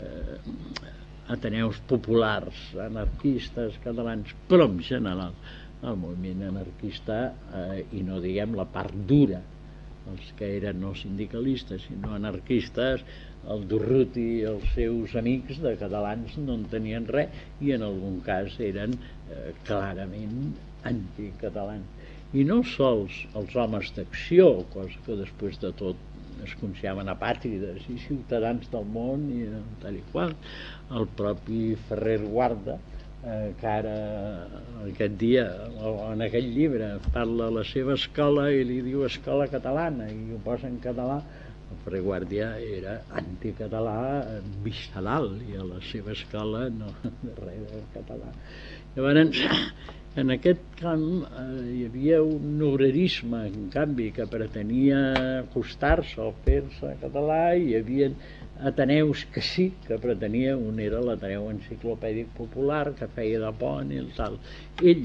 eh, ateneus populars, anarquistes, catalans, però en general el moviment anarquista, eh, i no diguem la part dura, els que eren no sindicalistes sinó anarquistes, el Durruti i els seus amics de catalans no en tenien res, i en algun cas eren eh, clarament anticatalans. I no sols els homes d'acció, cosa que després de tot es consideraven apàtrides i ciutadans del món i tal i qual, el propi Ferrer Guarda, eh, que ara aquest dia en aquell llibre parla de la seva escola i li diu escola catalana i ho posa en català. El Ferrer Guàrdia era anticatalà visceral, i a la seva escola no res de català. Llavors, en aquest camp eh, hi havia un obrerisme, en canvi, que pretenia acostar-se o fer-se català, i hi havia ateneus que sí, que pretenia, un era l'Ateneu Enciclopèdic Popular, que feia de pont i el tal. Ell,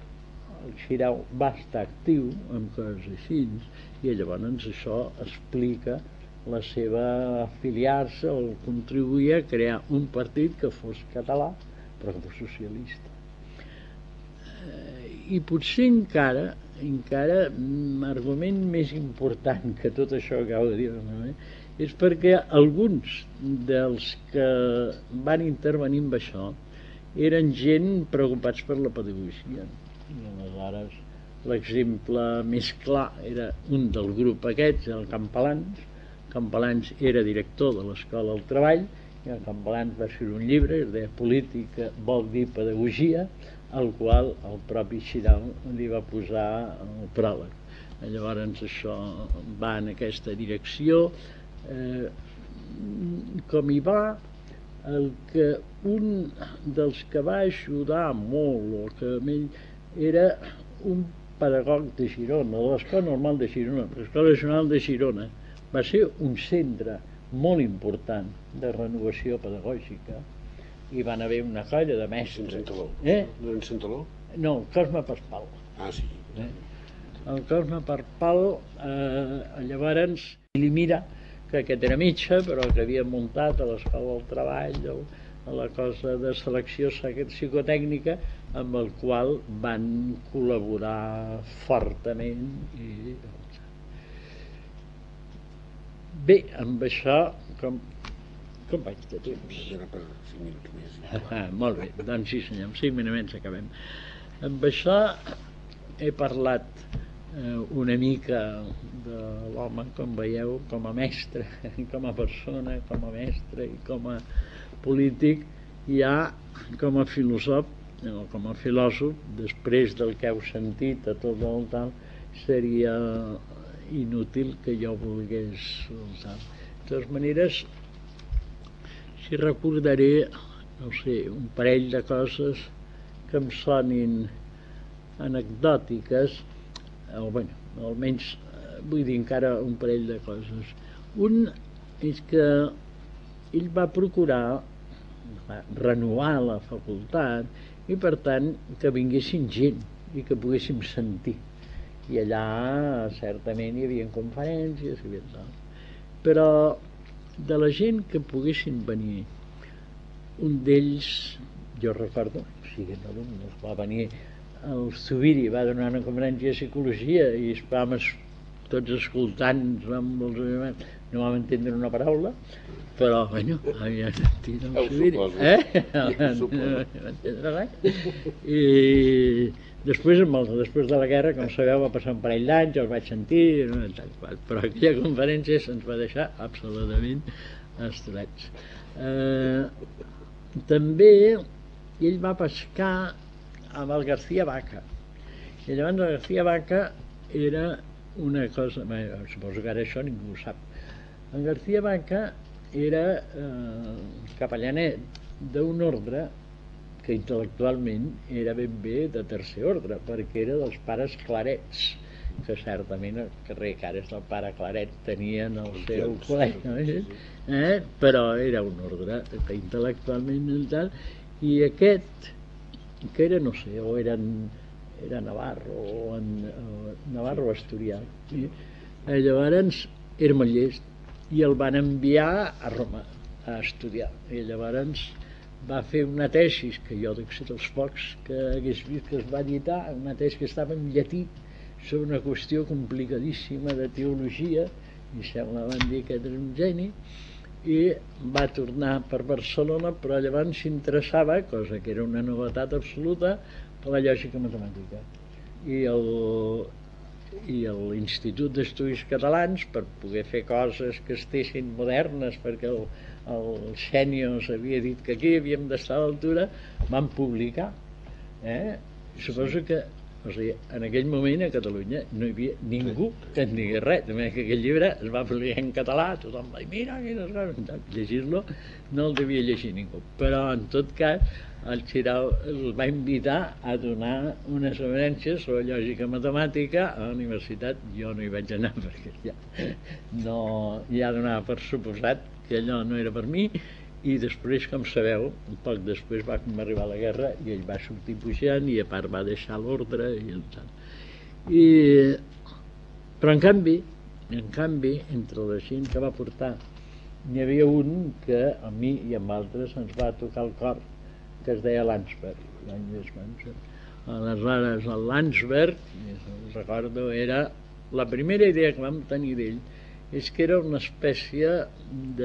el Xirau, va estar actiu en coses així, i llavors això explica la seva afiliar-se o contribuir a crear un partit que fos català, però que fos socialista. I potser encara, encara l'argument més important que tot això que acabo de dir és perquè alguns dels que van intervenir amb això eren gent preocupats per la pedagogia. I aleshores l'exemple més clar era un del grup aquest, el Campalans. Campalans era director de l'Escola del Treball, i el Campalans va escriure un llibre, es deia Política vol dir pedagogia, al qual el propi Xirau li va posar el pròleg. Llavors això va en aquesta direcció. Eh, com hi va, el que un dels que va ajudar molt, o que era un pedagog de Girona, de l'Escola Normal de Girona, l'Escola Nacional de Girona, va ser un centre molt important de renovació pedagògica, i van haver una colla de mestres. En Santaló? Eh? No en Santaló? No, el Cosme Paspal. Ah, sí. Eh? El Cosme Paspal, eh, llavors, li mira que aquest era metge, però que havia muntat a l'Escola del Treball, a la cosa de selecció psicotècnica, amb el qual van col·laborar fortament. I... Bé, amb això, com, com vaig de temps? Era per cinc minuts més. Ah, molt bé, doncs sí senyor, amb cinc minuts acabem. Amb això he parlat eh, una mica de l'home, com veieu, com a mestre, com a persona, com a mestre i com a polític, ja com a filòsof com a filòsof, després del que heu sentit a tot el tal, seria inútil que jo volgués tal. De totes maneres, si recordaré, no sé, un parell de coses que em sonin anecdòtiques, o bé, almenys vull dir encara un parell de coses. Un és que ell va procurar renovar la facultat i per tant que vinguessin gent i que poguéssim sentir, i allà certament hi havia conferències i tal. Però de la gent que poguessin venir, un d'ells, jo recordo, o sigui, no alumnes, va venir el Zubiri, va donar una conferència de psicologia i estàvem tots escoltant, no vam entendre una paraula, però, bueno, havia sentit el Zubiri. Eh? No vam entendre res. I després, després de la guerra, com sabeu, va passar un parell d'anys, els vaig sentir, però aquella conferència se'ns va deixar absolutament estrets. Eh, també ell va pescar amb el García Vaca, i llavors el García Vaca era una cosa, bé, suposo que ara això ningú ho sap. En García Vaca era eh, capellanet d'un ordre que intel·lectualment era ben bé de tercer ordre, perquè era dels pares Clarets, que certament el carrer Cares del pare Claret tenien el seu col·legi, eh? Però era un ordre que intel·lectualment i tal, i aquest, que era, no sé, o eren era Navarro o, en, o Navarro o Asturià, i llavors era molt llest i el van enviar a Roma a estudiar, i llavors va fer una tesi que jo dec ser dels pocs que hagués vist que es va editar, una tesi que estava en llatí sobre una qüestió complicadíssima de teologia, i sembla van dir que era un geni, i va tornar per Barcelona, però llavors s'interessava, cosa que era una novetat absoluta, per la lògica matemàtica. I l'Institut d'Estudis Catalans, per poder fer coses que estessin modernes, perquè el, el Xenios havia dit que aquí havíem d'estar a l'altura, van publicar. Eh? Suposo que, o sigui, en aquell moment a Catalunya no hi havia ningú que en digués res, també que aquell llibre es va publicar en català, tothom va dir, mira, quines coses, llegir-lo no el devia llegir ningú, però en tot cas el Xirau el va invitar a donar unes conferències sobre lògica matemàtica a la universitat. Jo no hi vaig anar perquè ja, no, ja donava per suposat que allò no era per mi, i després, com sabeu, un poc després va arribar la guerra i ell va sortir pujant i a part va deixar l'ordre i el tal. I, però en canvi, en canvi, entre la gent que va portar, n'hi havia un que a mi i amb altres ens va tocar el cor, que es deia Landsberg. Aleshores, el Landsberg, recordo, era la primera idea que vam tenir d'ell és que era una espècie de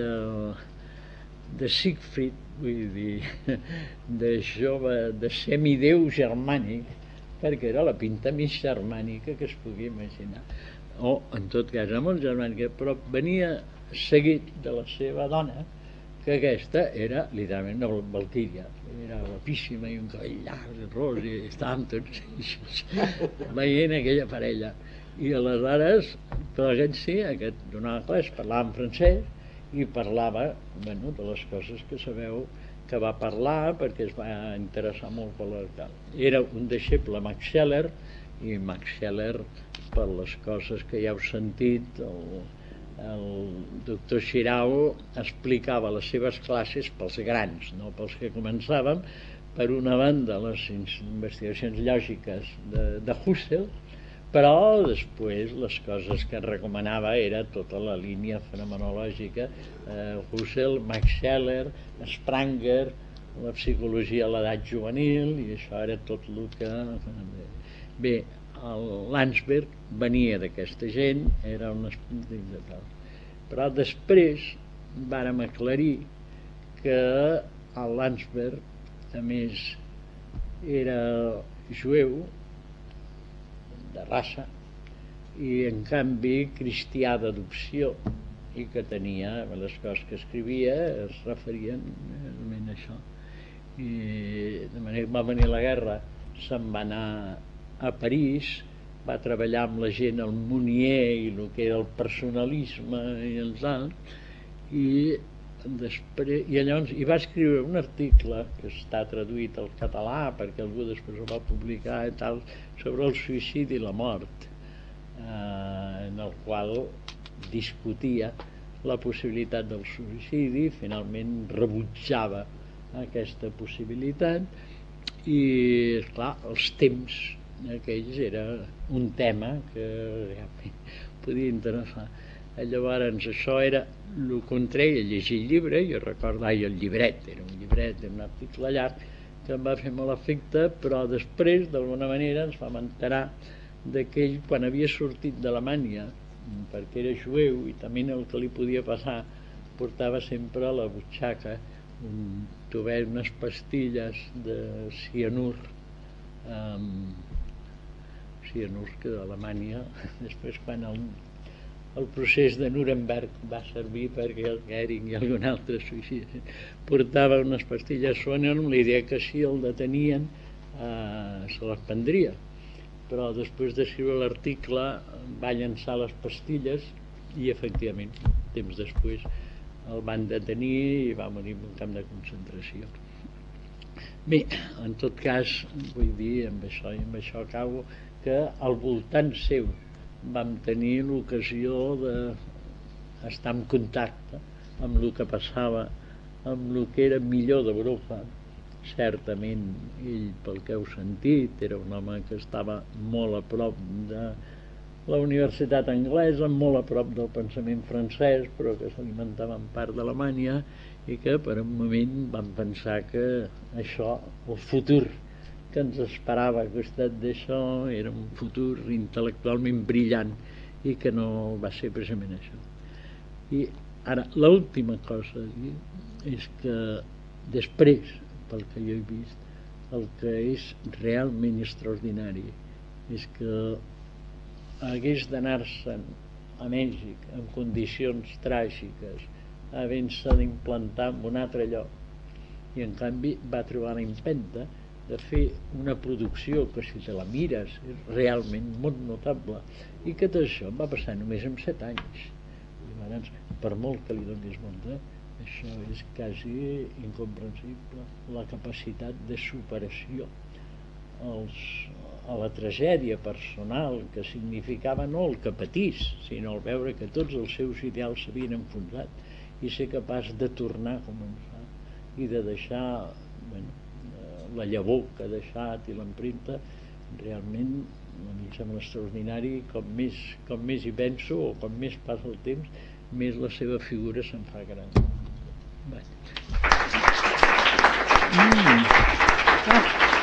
de Siegfried, vull dir, de jove, de semidéu germànic, perquè era la pinta més germànica que es podia imaginar. O, en tot cas, era molt germànica, però venia seguit de la seva dona, que aquesta era literalment una valquíria, era guapíssima i un cabell llarg, ros, i estàvem tots veient aquella parella. I aleshores, però aquest sí, aquest donava clars, parlava en francès i parlava, bueno, de les coses que sabeu que va parlar, perquè es va interessar molt per la... Era un deixeble Max Scheler, i Max Scheler, per les coses que ja heu sentit, el, el doctor Xirau explicava les seves classes pels grans, no pels que començàvem. Per una banda, les investigacions lògiques de, de Husserl, però després les coses que recomanava era tota la línia fenomenològica, eh, Husserl, Max Scheler, Spranger, la psicologia a l'edat juvenil, i això era tot el que... Bé, el Landsberg venia d'aquesta gent, era un espíric de tal. Però després vàrem aclarir que el Landsberg, a més, era jueu, de raça, i en canvi cristià d'adopció, i que tenia, les coses que escrivia es referien realment a això. i de manera que va venir la guerra se'n va anar a París, va treballar amb la gent al Munier i el que era el personalisme i els alts, i després, i llavors hi va escriure un article que està traduït al català perquè algú després ho va publicar i tal, sobre el suïcidi i la mort, eh, en el qual discutia la possibilitat del suïcidi, finalment rebutjava aquesta possibilitat i, clar, els temps aquells era un tema que realment podia interessar. Llavors això era el contrari, llegir el llibre, jo recordo, ai, el llibret, era un llibret, un article llarg que em va fer molt efecte, però després d'alguna manera ens vam enterar que ell, quan havia sortit d'Alemanya, perquè era jueu i també el que li podia passar, portava sempre a la butxaca un tubet, unes pastilles de cianur, um, cianur que d'Alemanya després quan el el procés de Nuremberg va servir perquè el Goering i algun altre suïcidi portava unes pastilles suanen amb la idea que si el detenien eh, se les prendria, però després d'escriure l'article va llançar les pastilles i efectivament temps després el van detenir i va morir en un camp de concentració. Bé, en tot cas vull dir, amb això i amb això acabo, que al voltant seu vam tenir l'ocasió d'estar en contacte amb el que passava, amb el que era millor d'Europa. Certament, ell, pel que heu sentit, era un home que estava molt a prop de la universitat anglesa, molt a prop del pensament francès, però que s'alimentava en part d'Alemanya i que per un moment vam pensar que això, el futur que ens esperava al costat d'això era un futur intel·lectualment brillant i que no va ser precisament això. I ara, l'última cosa a dir és que després, pel que jo he vist, el que és realment extraordinari és que hagués d'anar-se'n a Mèxic en condicions tràgiques, havent-se d'implantar en un altre lloc i en canvi va trobar la empenta de fer una producció que si te la mires és realment molt notable i que tot això va passar només en set anys. Llavors, per molt que li donis volta, això és quasi incomprensible, la capacitat de superació als, a la tragèdia personal que significava no el que patís, sinó el veure que tots els seus ideals s'havien enfonsat i ser capaç de tornar a començar i de deixar, bueno, la llavor que ha deixat i l'empremta, realment a mi em sembla extraordinari. Com més, com més hi penso o com més passa el temps, més la seva figura se'n fa gran. Bé. Mm. Ah.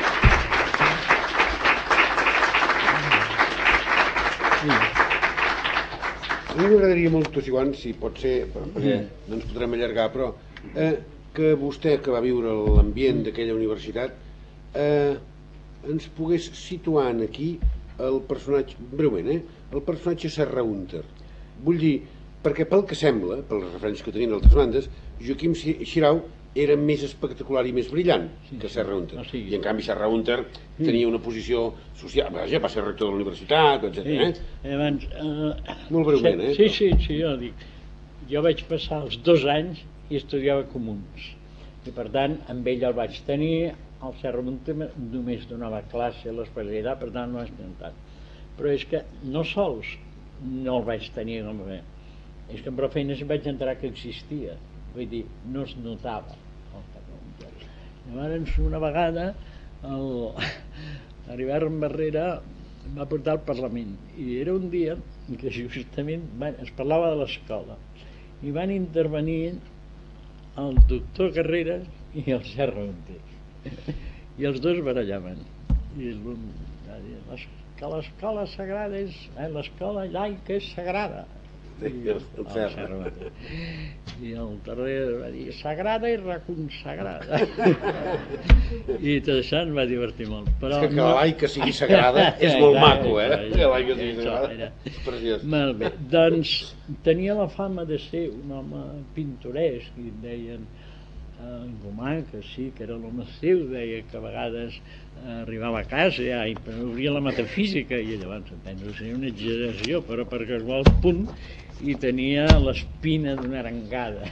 A mi m'agradaria molt, si quan, si pot ser, perquè no ens podrem allargar, però eh, que vostè, que va viure l'ambient d'aquella universitat, eh, ens pogués situar aquí el personatge, breument, eh, el personatge Serra-Húnter. Vull dir, perquè pel que sembla, per les referències que tenien d'altres bandes, Joaquim Xirau era més espectacular i més brillant sí, que Serra-Húnter. Ah, sí. I en canvi Serra-Húnter sí. tenia una posició social, vaja, va ser rector de la universitat, etcètera. Sí. Eh? Abans, uh, molt breument, eh? Sí, sí, sí, jo dic. Jo vaig passar els dos anys i estudiava comuns. I per tant, amb ell el vaig tenir, el Serra-Húnter només donava classe a l'especialitat, per tant no vaig tenir tant. Però és que no sols no el vaig tenir com a bé, és que amb prou feines em vaig enterar que existia, vull dir, no es notava el Serra-Húnter. Llavors, una vegada, el... arribar-me Barrera em va portar al Parlament, i era un dia que justament van... es parlava de l'escola, i van intervenir el doctor Carreras i el Serra-Húnter, i els dos barallaven, i l'un va dir que l'escola sagrada és, eh, l'escola laica és sagrada, i el, el Serra-Húnter, i el Carreras va dir sagrada i reconsagrada. I tot això em va divertir molt. Però és que, que no... la laica sigui sagrada és molt maco, eh? Que la laica sigui sagrada és preciós. Molt bé, doncs tenia la fama de ser un home pintoresc, i deien en Gomà, que sí, que era l'home seu, deia que a vegades arribava a casa ja, i obria la metafísica, i llavors penso que seria una exageració, però perquè es vol punt, i tenia l'espina d'una arengada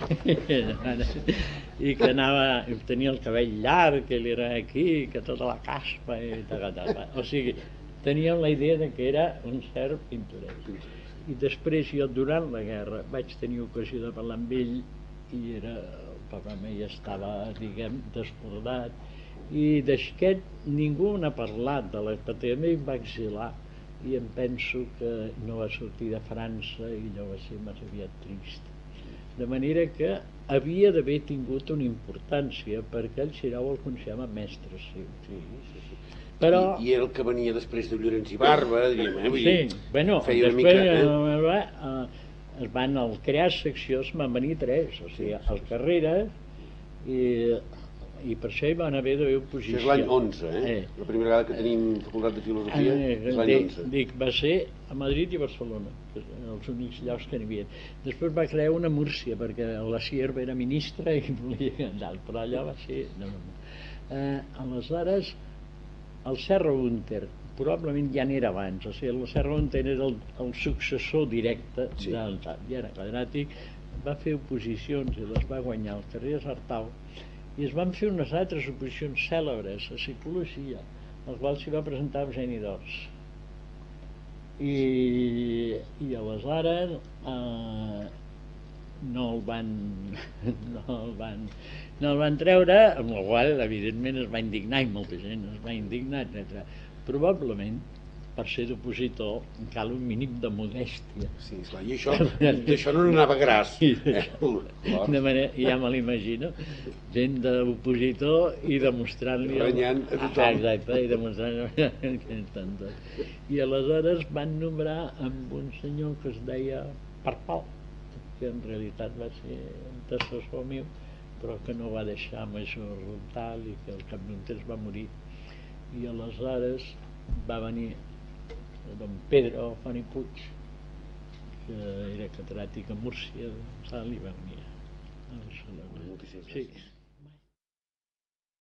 i que anava, tenia el cabell llarg, que li era aquí, que tota la caspa i tal, tal, tal. O sigui, teníem la idea de que era un cert pintoresc. I després jo durant la guerra vaig tenir ocasió de parlar amb ell i era, el pobre home ja estava, diguem, desbordat, i d'aquest ningú n'ha parlat, de la perquè a mi em va exilar i em penso que no va sortir de França i allò va ser massa aviat trist. De manera que havia d'haver tingut una importància perquè el Xirau el considerava mestre seu. Sí, sí, sí. Però... I, I era el que venia després de Llorenç i Barba, diríem, eh? Vull sí, dir, bueno, feia una després mica... Eh? Eh, es van al crear secció, es van venir tres, o sigui, al Carrera, i, i per això hi van haver d'haver oposició. Això és l'any onze, eh? eh? La primera vegada que tenim facultat de filosofia eh, és l'any onze. Dic, va ser a Madrid i Barcelona, que eren els únics llocs que n'hi havia. Després va crear una Múrcia, perquè la Sierva era ministra i volia cantar, però allò va ser... No, no. Eh, aleshores, el Serra Hunter, probablement ja n'era abans, o sigui, el Serra Hunter era el, el successor directe sí. del ja era quadràtic, va fer oposicions i les va guanyar al carrer Sartau, i es van fer unes altres oposicions cèlebres a psicologia, als quals s'hi va presentar Eugeni d'Ors. I, i aleshores eh, no el van no el van no el van treure, amb la qual evidentment es va indignar i molta gent es va indignar, etcètera. Probablement per ser d'opositor cal un mínim de modèstia. Sí, esclar, i això, d'això no n'anava gras. Eh? De manera, ja me l'imagino, gent d'opositor i demostrant-li... Renyant a tothom. Exacte, i demostrant-li que estan tots. I aleshores van nombrar amb un senyor que es deia Parpal, que en realitat va ser antecessor meu, però que no va deixar major tal i que al cap d'un temps va morir. I aleshores va venir don Pedro Font i Puig, que era catedràtic a Múrcia, i va venir a Barcelona. Moltíssimes gràcies. Sí.